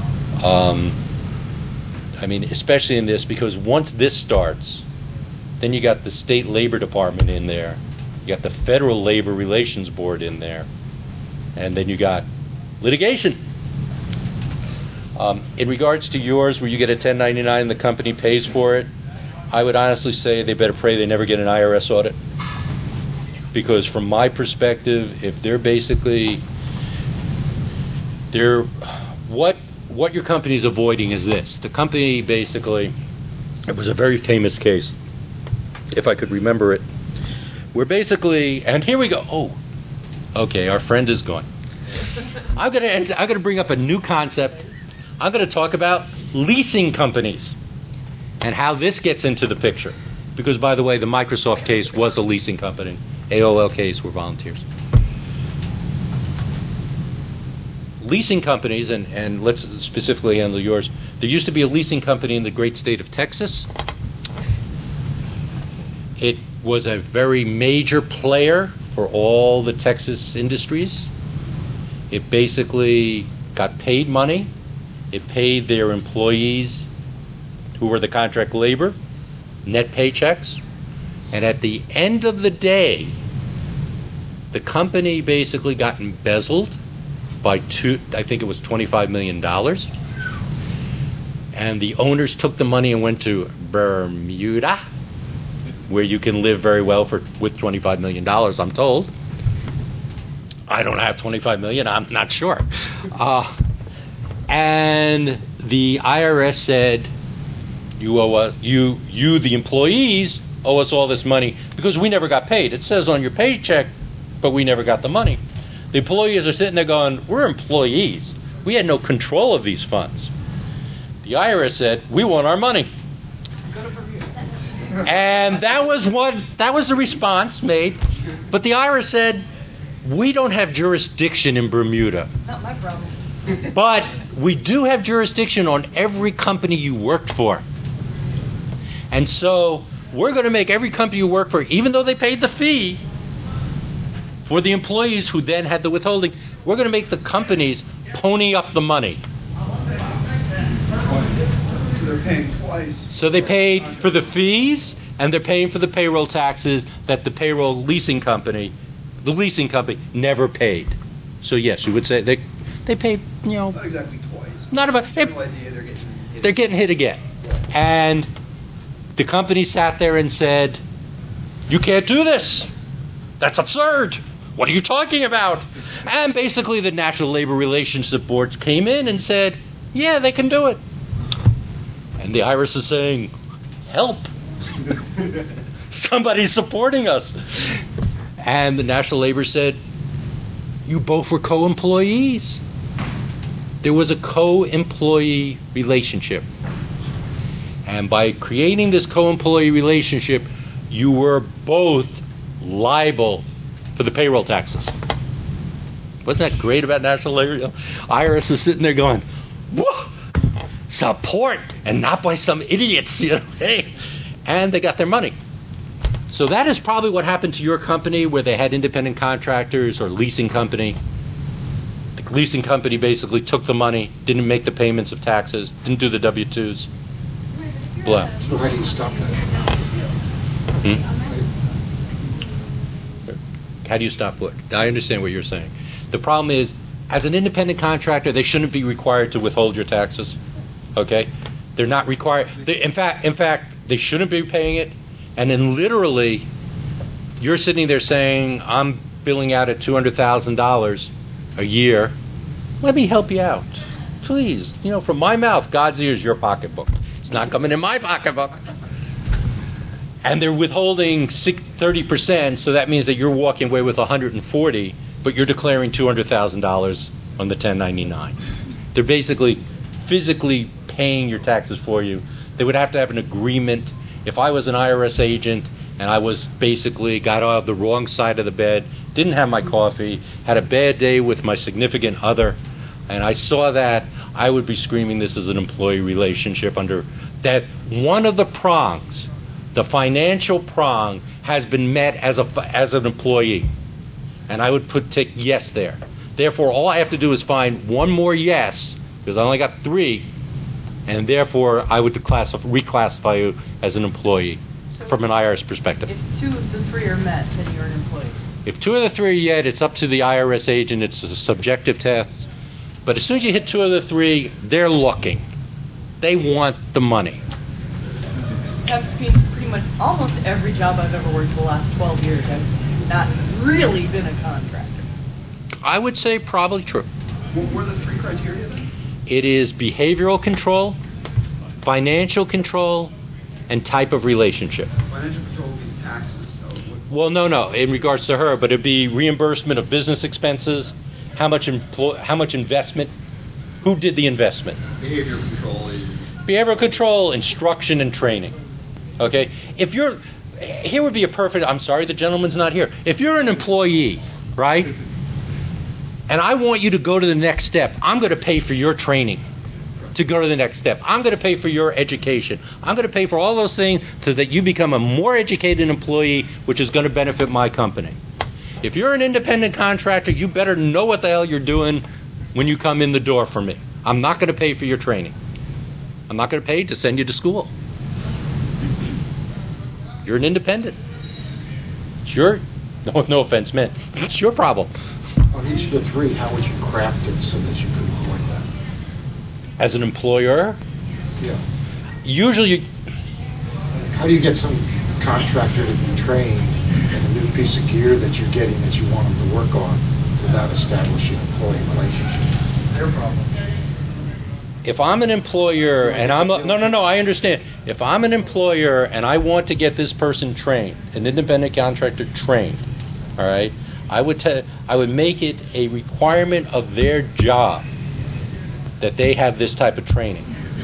Speaker 1: Especially in this, because once this starts, then you got the state labor department in there. You got the Federal Labor Relations Board in there. And then you got litigation. In regards to yours, where you get a 1099 and the company pays for it, I would honestly say they better pray they never get an IRS audit. Because from my perspective, if they're what your company's avoiding is this. The company basically, it was a very famous case, if I could remember it, where basically, and here we go. Oh, okay, our friend is gone. I'm gonna bring up a new concept. I'm gonna talk about leasing companies and how this gets into the picture. Because, by the way, the Microsoft case was a leasing company. AOL case were volunteers. Leasing companies, and let's specifically handle yours. There used to be a leasing company in the great state of Texas. It was a very major player for all the Texas industries. It basically got paid money. It paid their employees, who were the contract labor, net paychecks. And at the end of the day, the company basically got embezzled by I think it was $25 million. And the owners took the money and went to Bermuda, where you can live very well with $25 million, I'm told. I don't have $25 million, I'm not sure. And the IRS said, you owe us, you the employees owe us all this money because we never got paid. It says on your paycheck, but we never got the money. The employees are sitting there going, we're employees. We had no control of these funds. The IRS said, we want our money. And that was the response made. But the IRS said, we don't have jurisdiction in Bermuda.
Speaker 10: Not my problem.
Speaker 1: But we do have jurisdiction on every company you worked for. And so we're going to make every company you work for, even though they paid the fee for the employees who then had the withholding, we're going to make the companies pony up the money.
Speaker 7: So they're paying twice.
Speaker 1: So they paid for the fees, and they're paying for the payroll taxes that the leasing company never paid. So yes, you would say they paid,
Speaker 7: Not exactly twice.
Speaker 1: Not about.
Speaker 7: General idea,
Speaker 1: They're getting hit again. And the company sat there and said, you can't do this. That's absurd. What are you talking about? And basically the National Labor Relations Board came in and said, yeah, they can do it. And the IRS is saying, help. Somebody's supporting us. And the National Labor said, you both were co-employees. There was a co-employee relationship. And by creating this co-employee relationship, you were both liable for the payroll taxes. Wasn't that great about National Labor? IRS is sitting there going, whoa, support, and not by some idiots, hey. And they got their money. So that is probably what happened to your company, where they had independent contractors or leasing company. The leasing company basically took the money, didn't make the payments of taxes, didn't do the W-2s. Blah.
Speaker 13: So how do you stop that?
Speaker 1: How do you stop what? I understand what you're saying. The problem is, as an independent contractor, they shouldn't be required to withhold your taxes. Okay? They're not required. In fact, they shouldn't be paying it. And then literally, you're sitting there saying, I'm billing out at $200,000 a year. Let me help you out. Please. You know, from my mouth, God's ears, your pocketbook. It's not coming in my pocketbook. And they're withholding 30%, so that means that you're walking away with $140,000, but you're declaring $200,000 on the 1099. They're basically physically paying your taxes for you. They would have to have an agreement. If I was an IRS agent and I was basically got out of the wrong side of the bed, didn't have my coffee, had a bad day with my significant other, and I saw that, I would be screaming this is an employee relationship under that. One of the prongs, the financial prong, has been met as an employee. And I would tick yes there. Therefore, all I have to do is find one more yes, because I only got 3, and therefore I would reclassify you as an employee from an IRS perspective.
Speaker 14: If 2 of the 3 are met, then you're an employee.
Speaker 1: If 2 of the 3 are yet, it's up to the IRS agent. It's a subjective test. But as soon as you hit 2 of the 3, they're looking. They want the money.
Speaker 14: That means pretty much almost every job I've ever worked for the last 12 years, I've not really been a contractor.
Speaker 1: I would say probably true.
Speaker 7: What were the 3 criteria then?
Speaker 1: It is behavioral control, financial control, and type of relationship.
Speaker 7: Financial control would be taxes.
Speaker 1: Well, no, in regards to her, but it'd be reimbursement of business expenses, how much investment, who did the investment.
Speaker 7: Behavioral control is...
Speaker 1: Behavioral control, instruction, and training. Okay? If you're, here would be a perfect, I'm sorry the gentleman's not here. If you're an employee, right, and I want you to go to the next step, I'm going to pay for your training to go to the next step. I'm going to pay for your education. I'm going to pay for all those things so that you become a more educated employee, which is going to benefit my company. If you're an independent contractor, you better know what the hell you're doing when you come in the door for me. I'm not going to pay for your training. I'm not going to pay to send you to school. You're an independent. It's your, no offense meant, it's your problem.
Speaker 13: On each of the 3, how would you craft it so that you could avoid that?
Speaker 1: As an employer?
Speaker 13: Yeah.
Speaker 1: Usually
Speaker 13: how do you get some contractor to be trained in a new piece of gear that you're getting that you want them to work on without establishing an employee relationship?
Speaker 8: It's their problem.
Speaker 1: if I'm an employer and I'm no, I understand. If I'm an employer and I want to get this person trained, an independent contractor trained, all right, I would make it a requirement of their job that they have this type of training.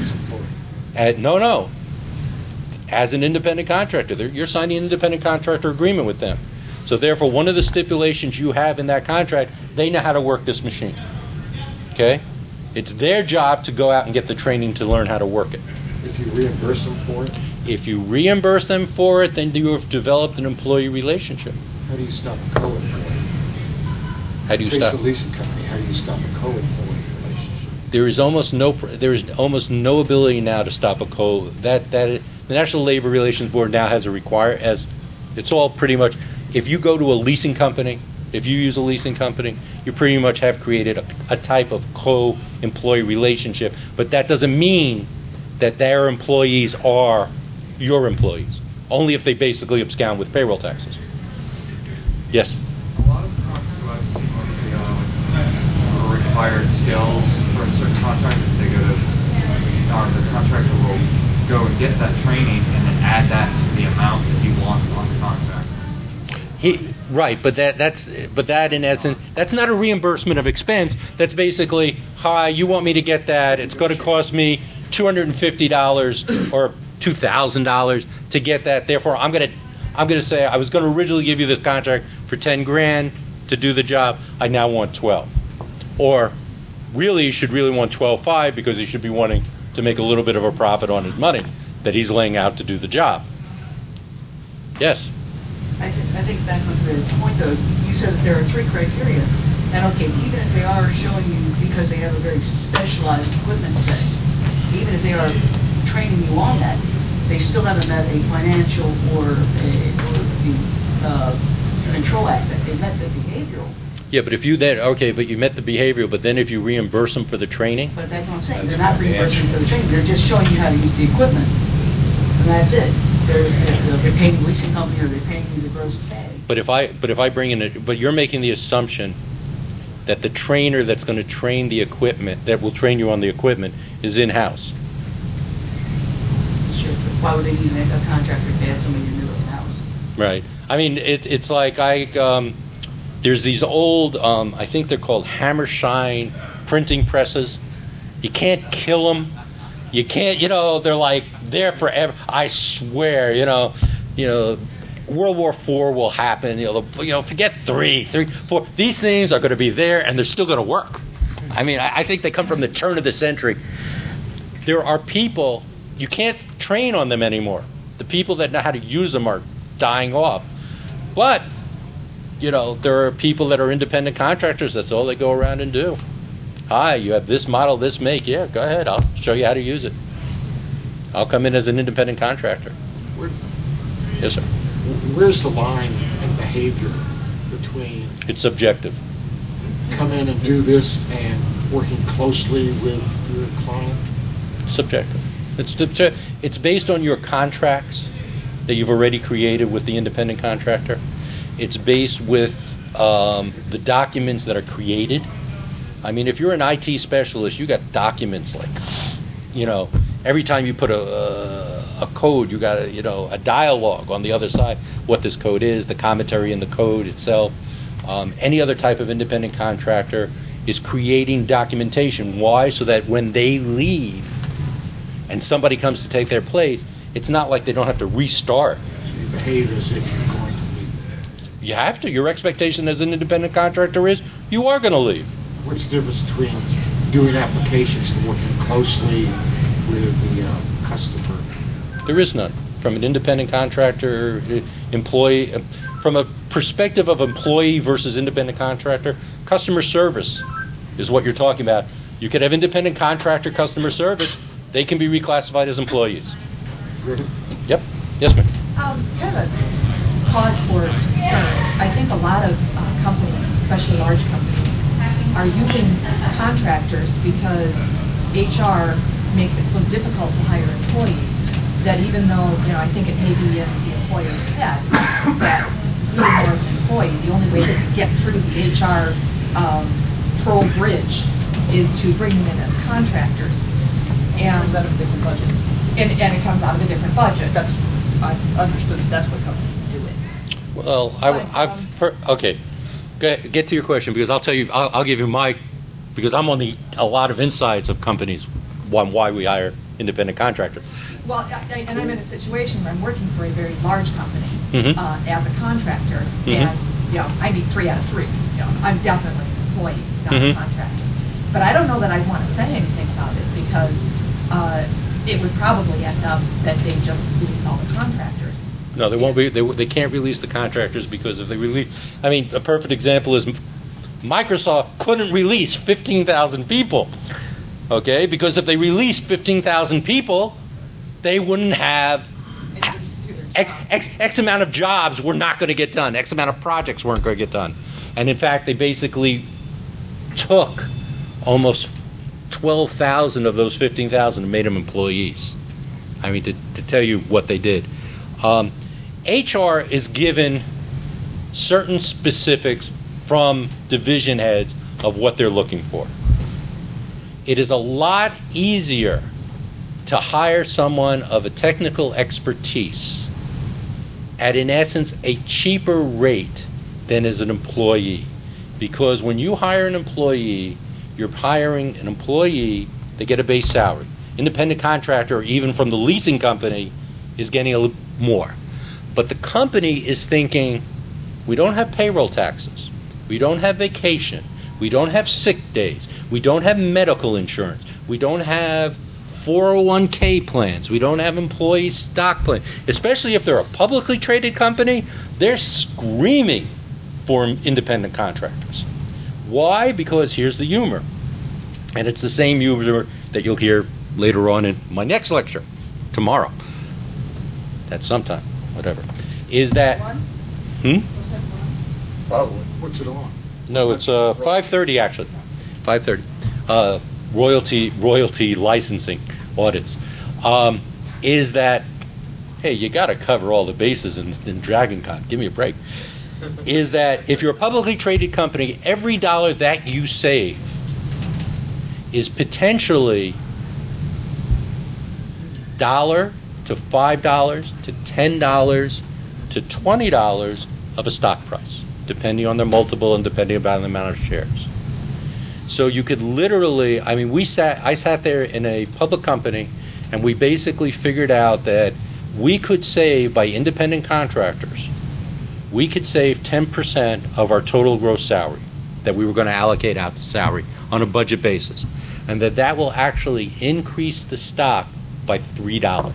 Speaker 1: No. As an independent contractor, you're signing an independent contractor agreement with them. So therefore, one of the stipulations you have in that contract, they know how to work this machine. Okay? It's their job to go out and get the training to learn how to work it.
Speaker 13: If you reimburse them for it?
Speaker 1: If you reimburse them for it, then you have developed an employee relationship.
Speaker 13: How do you stop a co-employee?
Speaker 1: How do you stop?
Speaker 13: In case the leasing company, how do you stop a co-employee relationship?
Speaker 1: There is almost no ability now to stop a the National Labor Relations Board now has it's all pretty much, if you go to a leasing company, if you use a leasing company, you pretty much have created a type of co-employee relationship, but that doesn't mean that their employees are your employees, only if they basically abscond with payroll taxes. Yes?
Speaker 15: A lot of times what I've seen with the required skills for a certain contractor, they go to, or the contractor will go and get that training and then add that to the amount that he wants on the contract.
Speaker 1: Right, but that in essence, that's not a reimbursement of expense. That's basically, hi, you want me to get that? It's going to cost me $250 or $2,000 to get that. Therefore, I'm going to say I was going to originally give you this contract for 10 grand to do the job. I now want 12. Or really, you should really want 12.5 because he should be wanting to make a little bit of a profit on his money that he's laying out to do the job. Yes.
Speaker 4: I think back onto the point though, you said that there are 3 criteria. And okay, even if they are showing you because they have a very specialized equipment set, even if they are training you on that, they still haven't met a financial or the control aspect. They met the behavioral.
Speaker 1: Yeah, but if you then, okay, but you met the behavioral, but then if you reimburse them for the training?
Speaker 4: But that's what I'm saying. They're not reimbursing for the training. They're just showing you how to use the equipment. And that's it. They're paying the leasing company or they're paying you the gross pay.
Speaker 1: But if I bring in but you're making the assumption that the trainer that's going to train the equipment, that will train you on the equipment, is in-house.
Speaker 4: Sure. Why would they need a contractor if they had somebody who knew it in-house?
Speaker 1: Right. I mean, it's like there's these old, I think they're called Hammershine printing presses. You can't kill them. You can't, they're like there forever. I swear, World War IV will happen. Forget 3, 4. These things are going to be there, and they're still going to work. I mean, I think they come from the turn of the century. There are people, you can't train on them anymore. The people that know how to use them are dying off. But, there are people that are independent contractors. That's all they go around and do. Hi, you have this model, this make. Yeah, go ahead. I'll show you how to use it. I'll come in as an independent contractor. Yes, sir.
Speaker 13: Where's the line in behavior between
Speaker 1: It's subjective.
Speaker 13: come in and do this and working closely with your client?
Speaker 1: Subjective. It's based on your contracts that you've already created with the independent contractor. It's based with the documents that are created. I mean, if you're an IT specialist, you got documents like, every time you put a code, you got a dialogue on the other side, what this code is, the commentary in the code itself. Any other type of independent contractor is creating documentation. Why? So that when they leave and somebody comes to take their place, it's not like they don't have to restart.
Speaker 13: So you behave as if you're going to leave.
Speaker 1: You have to. Your expectation as an independent contractor is you are going to leave.
Speaker 13: What's the difference between doing applications and working closely with the customer?
Speaker 1: There is none. From an independent contractor, employee, from a perspective of employee versus independent contractor, customer service is what you're talking about. You could have independent contractor customer service. They can be reclassified as employees.
Speaker 13: Really?
Speaker 1: Yep. Yes, ma'am.
Speaker 10: Kind of a cause for concern. I think a lot of companies, especially large companies, are using contractors because HR makes it so difficult to hire employees that even though, I think it may be in the employer's head that it's really more of an employee, the only way to get through the HR troll bridge is to bring them in as contractors. And
Speaker 14: Comes out of a different budget.
Speaker 10: And it comes out of a different budget.
Speaker 14: I understood that's what companies do it.
Speaker 1: Well, I've heard, okay. Get to your question, because I'll tell you, I'll give you because I'm on a lot of insides of companies, why we hire independent contractors.
Speaker 10: Well, and I'm in a situation where I'm working for a very large company as a contractor,
Speaker 1: Mhm.
Speaker 10: and I need 3 out of 3. I'm definitely an employee, not a contractor. But I don't know that I want to say anything about it because it would probably end up that they just release all the contractors.
Speaker 1: No, they won't be. They can't release the contractors because if they release, I mean, a perfect example is Microsoft couldn't release 15,000 people. Okay, because if they released 15,000 people, they wouldn't have X amount of jobs were not going to get done. X amount of projects weren't going to get done. And in fact, they basically took almost 12,000 of those 15,000 and made them employees. I mean, to tell you what they did. HR is given certain specifics from division heads of what they're looking for. It is a lot easier to hire someone of a technical expertise at, in essence, a cheaper rate than as an employee. Because when you hire an employee, you're hiring an employee, they get a base salary. Independent contractor, or even from the leasing company, is getting a little more. But the company is thinking, we don't have payroll taxes, we don't have vacation, we don't have sick days, we don't have medical insurance, we don't have 401k plans. We don't have employee stock plans. Especially if they're a publicly traded company, they're screaming for independent contractors. Why? Because here's the humor. And it's the same humor that you'll hear later on in my next lecture, tomorrow. That's sometime, whatever. Is that...
Speaker 13: Probably. What's it on?
Speaker 1: No, it's 5:30 actually. 5:30. Royalty licensing audits. Is that, hey, you got to cover all the bases in Dragon Con. Give me a break. Is that if you're a publicly traded company, every dollar that you save is potentially $1 to $5 to $10 to $20 of a stock price, depending on their multiple and depending on the amount of shares. So you could literally, I mean, I sat there in a public company, and we basically figured out that we could save, by independent contractors, we could save 10% of our total gross salary that we were going to allocate out to salary on a budget basis, and that will actually increase the stock by $3.
Speaker 7: Don't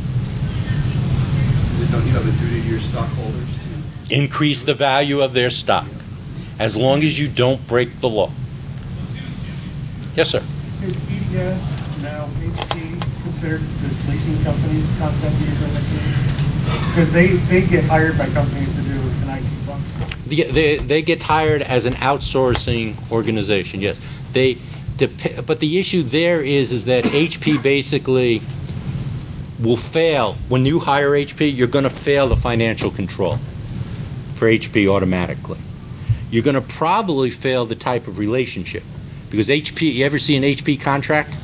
Speaker 7: you have a duty to your stockholders to
Speaker 1: Increase the value of their stock, as long as you don't break the law. Yes, sir.
Speaker 11: Is EDS, now HP, considered this leasing company concept that you're going to do? Because they get hired by companies to do an IT function.
Speaker 1: They get hired as an outsourcing organization, yes. But the issue there is that HP basically will fail. When you hire HP, you're going to fail the financial control for HP automatically. You're going to probably fail the type of relationship. Because HP, you ever see an HP contract?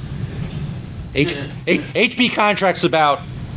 Speaker 1: HP contract's about,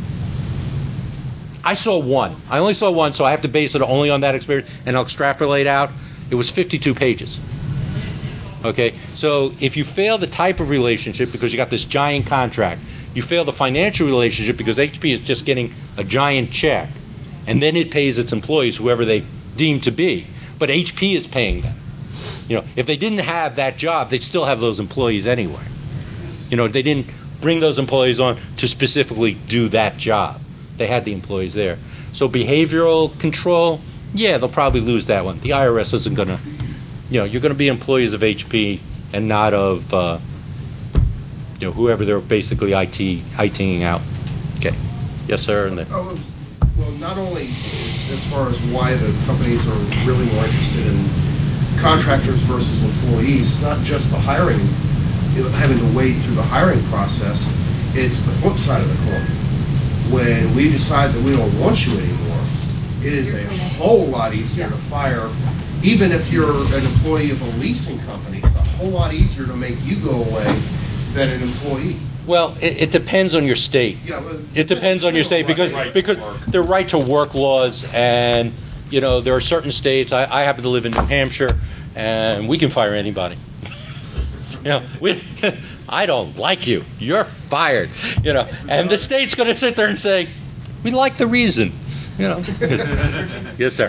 Speaker 1: I saw one. I only saw one, so I have to base it only on that experience, and I'll extrapolate out. It was 52 pages. Okay, so if you fail the type of relationship because you got this giant contract, you fail the financial relationship because HP is just getting a giant check, and then it pays its employees, whoever they deem to be. But HP is paying them. You know, if they didn't have that job, they'd still have those employees anyway. You know, they didn't bring those employees on to specifically do that job. They had the employees there. So behavioral control, yeah, they'll probably lose that one. The IRS isn't going to, you know, you're going to be employees of HP and not of, you know, whoever they're basically ITing out. Okay. Yes, sir. And then.
Speaker 5: Oh, well, not only as far as why the companies are really more interested in contractors versus employees, it's not just the hiring, you know, having to wade through the hiring process. It's the flip side of the coin. When we decide that we don't want you anymore, it is a whole lot easier to fire. Even if you're an employee of a leasing company, it's a whole lot easier to make you go away than an employee.
Speaker 1: Well, it depends on your state.
Speaker 5: Yeah, well,
Speaker 1: it depends on your state because there are right to work laws, and you know there are certain states. I happen to live in New Hampshire, and we can fire anybody. You know, I don't like you. You're fired. You know, and the state's going to sit there and say, we like the reason. You know. Yes, sir.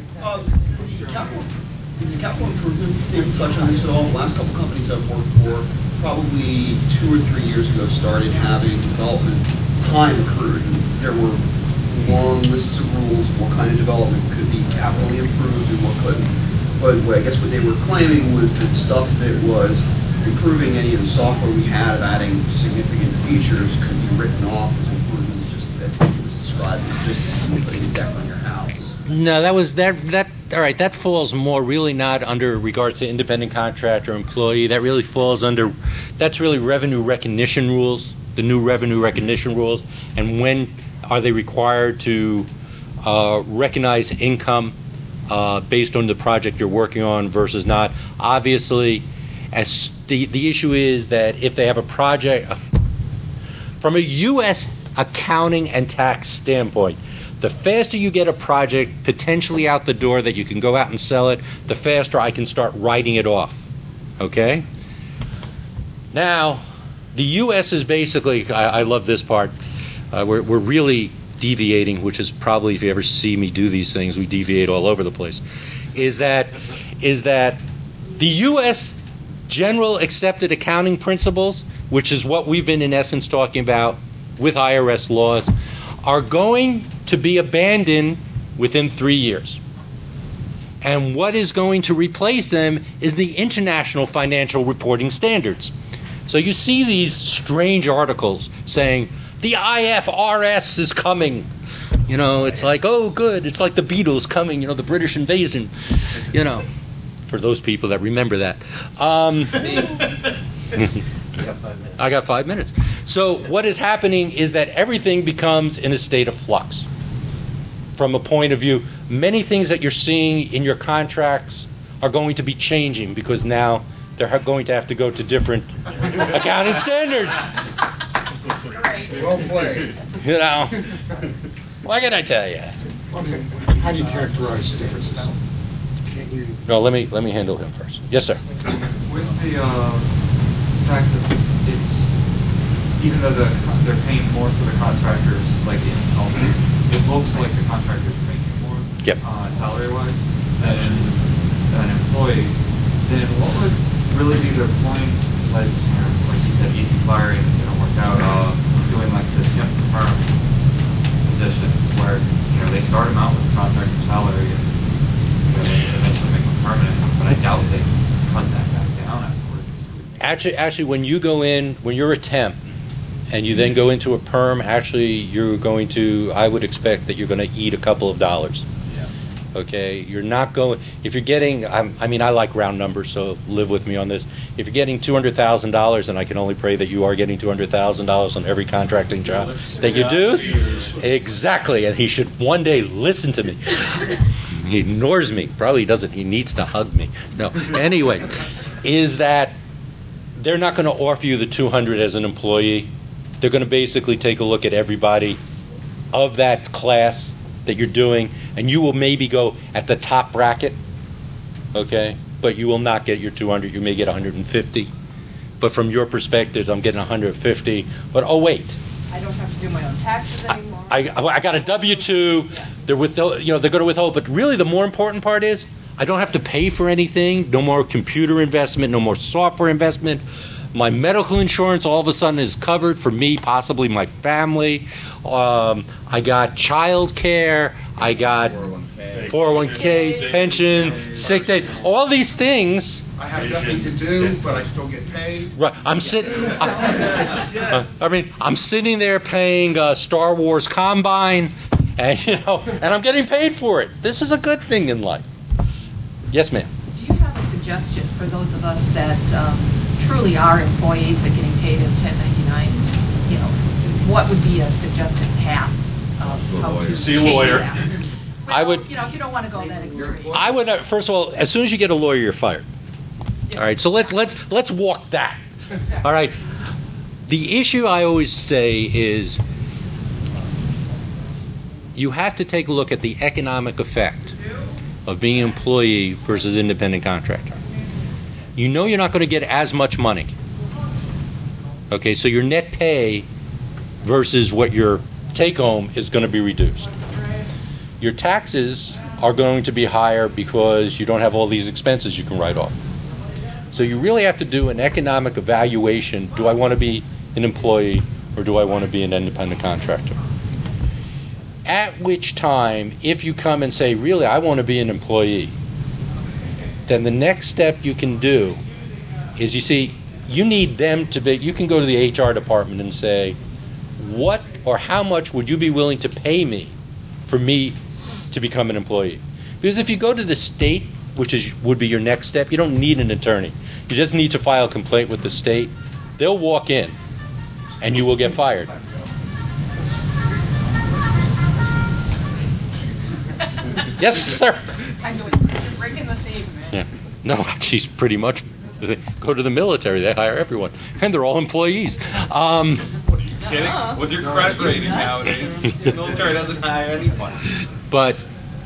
Speaker 7: The capital improvement, didn't touch on this at all. The last couple companies I've worked for, probably 2 or 3 years ago, started having development time accrued. There were long lists of rules of what kind of development could be capitally improved and what couldn't. But I guess what they were claiming was that stuff that was improving any of the software we had of adding significant features could be written off as improvements, just as it was described, just as putting a deck on your house.
Speaker 1: No, all right, that falls more really not under regards to independent contractor employee. That really falls under, that's really revenue recognition rules, the new revenue recognition rules, and when are they required to recognize income based on the project you're working on versus not. Obviously, as the issue is that if they have a project, from a U.S. accounting and tax standpoint, the faster you get a project potentially out the door that you can go out and sell it, the faster I can start writing it off. Okay? Now, the U.S. is basically, I love this part, we're really deviating, which is probably, if you ever see me do these things, we deviate all over the place, is that the U.S. general accepted accounting principles, which is what we've been in essence talking about with IRS laws, are going to be abandoned within 3 years. And what is going to replace them is the international financial reporting standards. So you see these strange articles saying, the IFRS is coming. You know, it's like, oh, good. It's like the Beatles coming, you know, the British invasion, you know, for those people that remember that. I got 5 minutes. So what is happening is that everything becomes in a state of flux. From a point of view, many things that you're seeing in your contracts are going to be changing because now they're going to have to go to different accounting standards.
Speaker 5: Well played.
Speaker 1: You know, what can I tell you?
Speaker 13: Okay. How do you characterize differences? Can you?
Speaker 1: No, let me handle him first. Yes, sir.
Speaker 15: With the fact that it's, even though they're paying more for the contractors, like it looks like the contractor's making more,
Speaker 1: yep,
Speaker 15: salary-wise than an employee, then what would really be their point besides, you know, like you said, easy firing, if they don't work out, doing like the temp to perm positions where, you know, they start them out with a contractor salary and, you know, they eventually make them permanent, but I doubt they cut that back down afterwards.
Speaker 1: Actually, when you go in, when you're a temp, and you then go into a perm, actually, you're going to, I would expect that you're going to eat a couple of dollars.
Speaker 15: Yeah.
Speaker 1: Okay? You're not going, if you're getting, I mean, I like round numbers, so live with me on this. If you're getting $200,000, and I can only pray that you are getting $200,000 on every contracting job that you do, exactly, and he should one day listen to me. He ignores me. Probably doesn't. He needs to hug me. No. Anyway, is that they're not going to offer you the $200 as an employee. They're going to basically take a look at everybody of that class that you're doing, and you will maybe go at the top bracket, okay? But you will not get your 200. You may get 150. But from your perspective, I'm getting 150. But oh wait,
Speaker 14: I don't have to do my own taxes anymore.
Speaker 1: I got a W-2. They're they're going to withhold. But really, the more important part is I don't have to pay for anything. No more computer investment. No more software investment. My medical insurance all of a sudden is covered for me, possibly my family. I got child care. I got 401k, pension, sick day. All these things.
Speaker 5: I have nothing to do, but I still get paid.
Speaker 1: Right. I'm sitting there paying Star Wars Combine, and and I'm getting paid for it. This is a good thing in life. Yes, ma'am.
Speaker 10: Do you have a suggestion for those of us that truly are employees but getting paid in 1099s? You know, what would be a suggested path of how to
Speaker 3: see a
Speaker 10: change
Speaker 3: lawyer.
Speaker 10: that? Well,
Speaker 1: I would.
Speaker 10: If you don't want to go that extreme.
Speaker 1: I would. First of all, as soon as you get a lawyer, you're fired. All right. So let's walk that. All right. The issue I always say is you have to take a look at the economic effect of being an employee versus independent contractor. You know you're not going to get as much money. Okay, so your net pay versus what your take-home is going to be reduced. Your taxes are going to be higher because you don't have all these expenses you can write off. So you really have to do an economic evaluation. Do I want to be an employee or do I want to be an independent contractor? At which time, if you come and say, really, I want to be an employee, then the next step you can do is, you need them to be, you can go to the HR department and say, what or how much would you be willing to pay me for me to become an employee? Because if you go to the state, which would be your next step, you don't need an attorney. You just need to file a complaint with the state. They'll walk in and you will get fired. Yes, sir.
Speaker 14: You're breaking the theme, man.
Speaker 1: Yeah. No, she's pretty much, go to the military, they hire everyone. And they're all employees.
Speaker 15: Kidding? What's your credit rating nowadays? The military doesn't hire anyone.
Speaker 1: But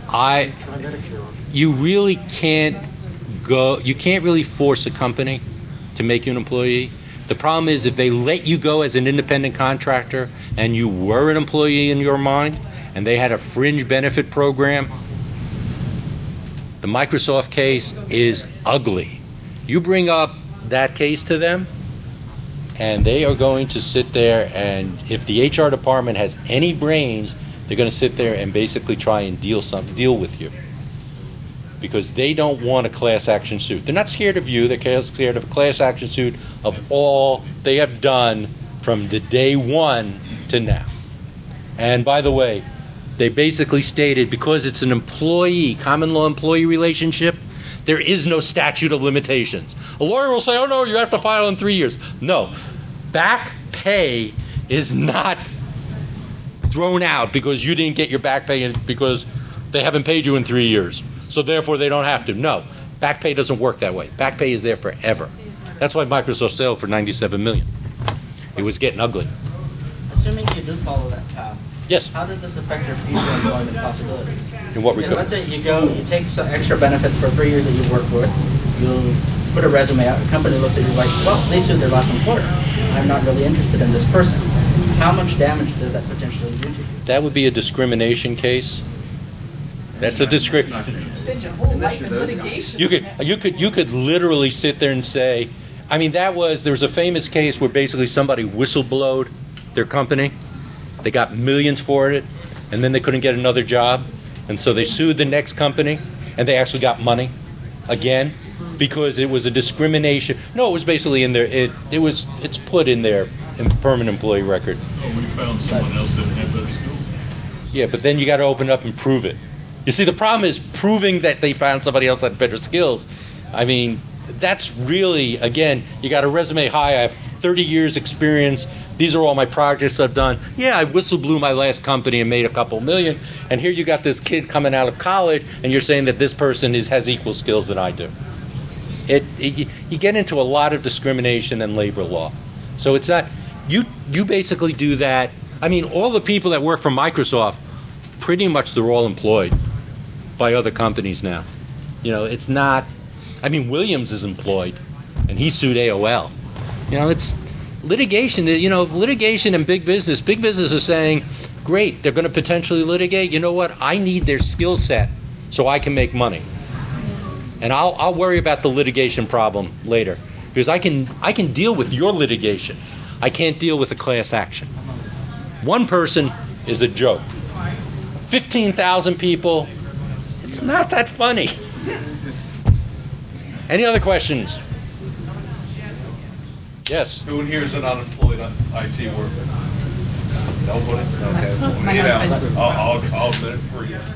Speaker 1: you really can't you can't really force a company to make you an employee. The problem is if they let you go as an independent contractor and you were an employee in your mind and they had a fringe benefit program, the Microsoft case is ugly. You bring up that case to them, and they are going to sit there, and if the HR department has any brains, they're going to sit there and basically try and deal with you, because they don't want a class action suit. They're not scared of you. They're scared of a class action suit of all they have done from the day one to now. And by the way, they basically stated, because it's an employee, common law employee relationship, there is no statute of limitations. A lawyer will say, oh no, you have to file in 3 years. No, back pay is not thrown out because you didn't get your back pay because they haven't paid you in 3 years. So therefore they don't have to. No, back pay doesn't work that way. Back pay is there forever. That's why Microsoft sold for $97 million. It was getting ugly.
Speaker 12: Assuming you do follow that path,
Speaker 1: yes.
Speaker 12: How does this affect your future employment possibilities?
Speaker 1: In what regard?
Speaker 12: Let's say you take some extra benefits for 3 years that you worked with, you put a resume out, a company looks at you like, well, they sued their last employer. I'm not really interested in this person. How much damage does that potentially do to you?
Speaker 1: That would be a discrimination case. That's a discrimination. You could literally sit there and say, I mean, there was a famous case where basically somebody whistleblowed their company. They got millions for it, and then they couldn't get another job, and so they sued the next company, and they actually got money again because it was a discrimination. No, it was basically in their it's put in their permanent employee record.
Speaker 16: Oh, we found someone else that had better skills.
Speaker 1: Yeah, but then you got to open up and prove it. You see, the problem is proving that they found somebody else that had better skills. I mean, that's really, again, you got a resume high. I have 30 years experience. These are all my projects I've done. Yeah, I whistle-blew my last company and made a couple million. And here you got this kid coming out of college, and you're saying that this person has equal skills that I do. You get into a lot of discrimination and labor law. So it's not, you basically do that. I mean, all the people that work for Microsoft, pretty much they're all employed by other companies now. You know, it's not, I mean, Williams is employed, and he sued AOL. You know, it's litigation. You know, litigation and big business. Big business is saying, great, they're going to potentially litigate. You know what? I need their skill set so I can make money. And I'll worry about the litigation problem later, because I can deal with your litigation. I can't deal with a class action. One person is a joke. 15,000 people, it's not that funny. Any other questions? Yes.
Speaker 16: Who in here is an unemployed IT worker? Nobody? Okay.
Speaker 10: My husband.
Speaker 16: I'll admit it for you.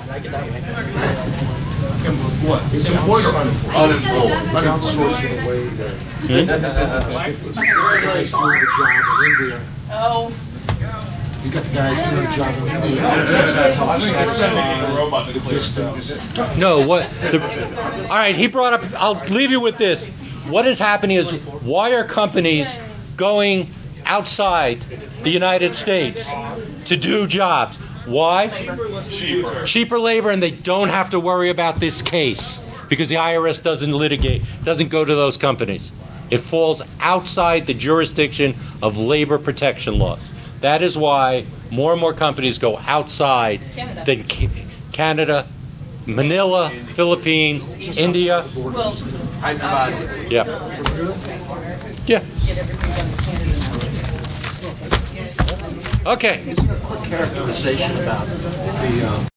Speaker 13: What? Is employed or unemployed?
Speaker 16: Unemployed.
Speaker 13: Outsourced away the guys doing the job in India.
Speaker 14: Oh.
Speaker 13: You got the guys doing the job in India. The distance.
Speaker 1: No, what? All right, he brought up, I'll leave you with this. What is happening is, why are companies going outside the United States to do jobs? Why? Cheaper labor, and they don't have to worry about this case because the IRS doesn't litigate, doesn't go to those companies. It falls outside the jurisdiction of labor protection laws. That is why more and more companies go outside than Canada, Manila, Philippines, India.
Speaker 14: Well,
Speaker 1: Yeah. Yeah. Okay.
Speaker 13: Quick characterization about the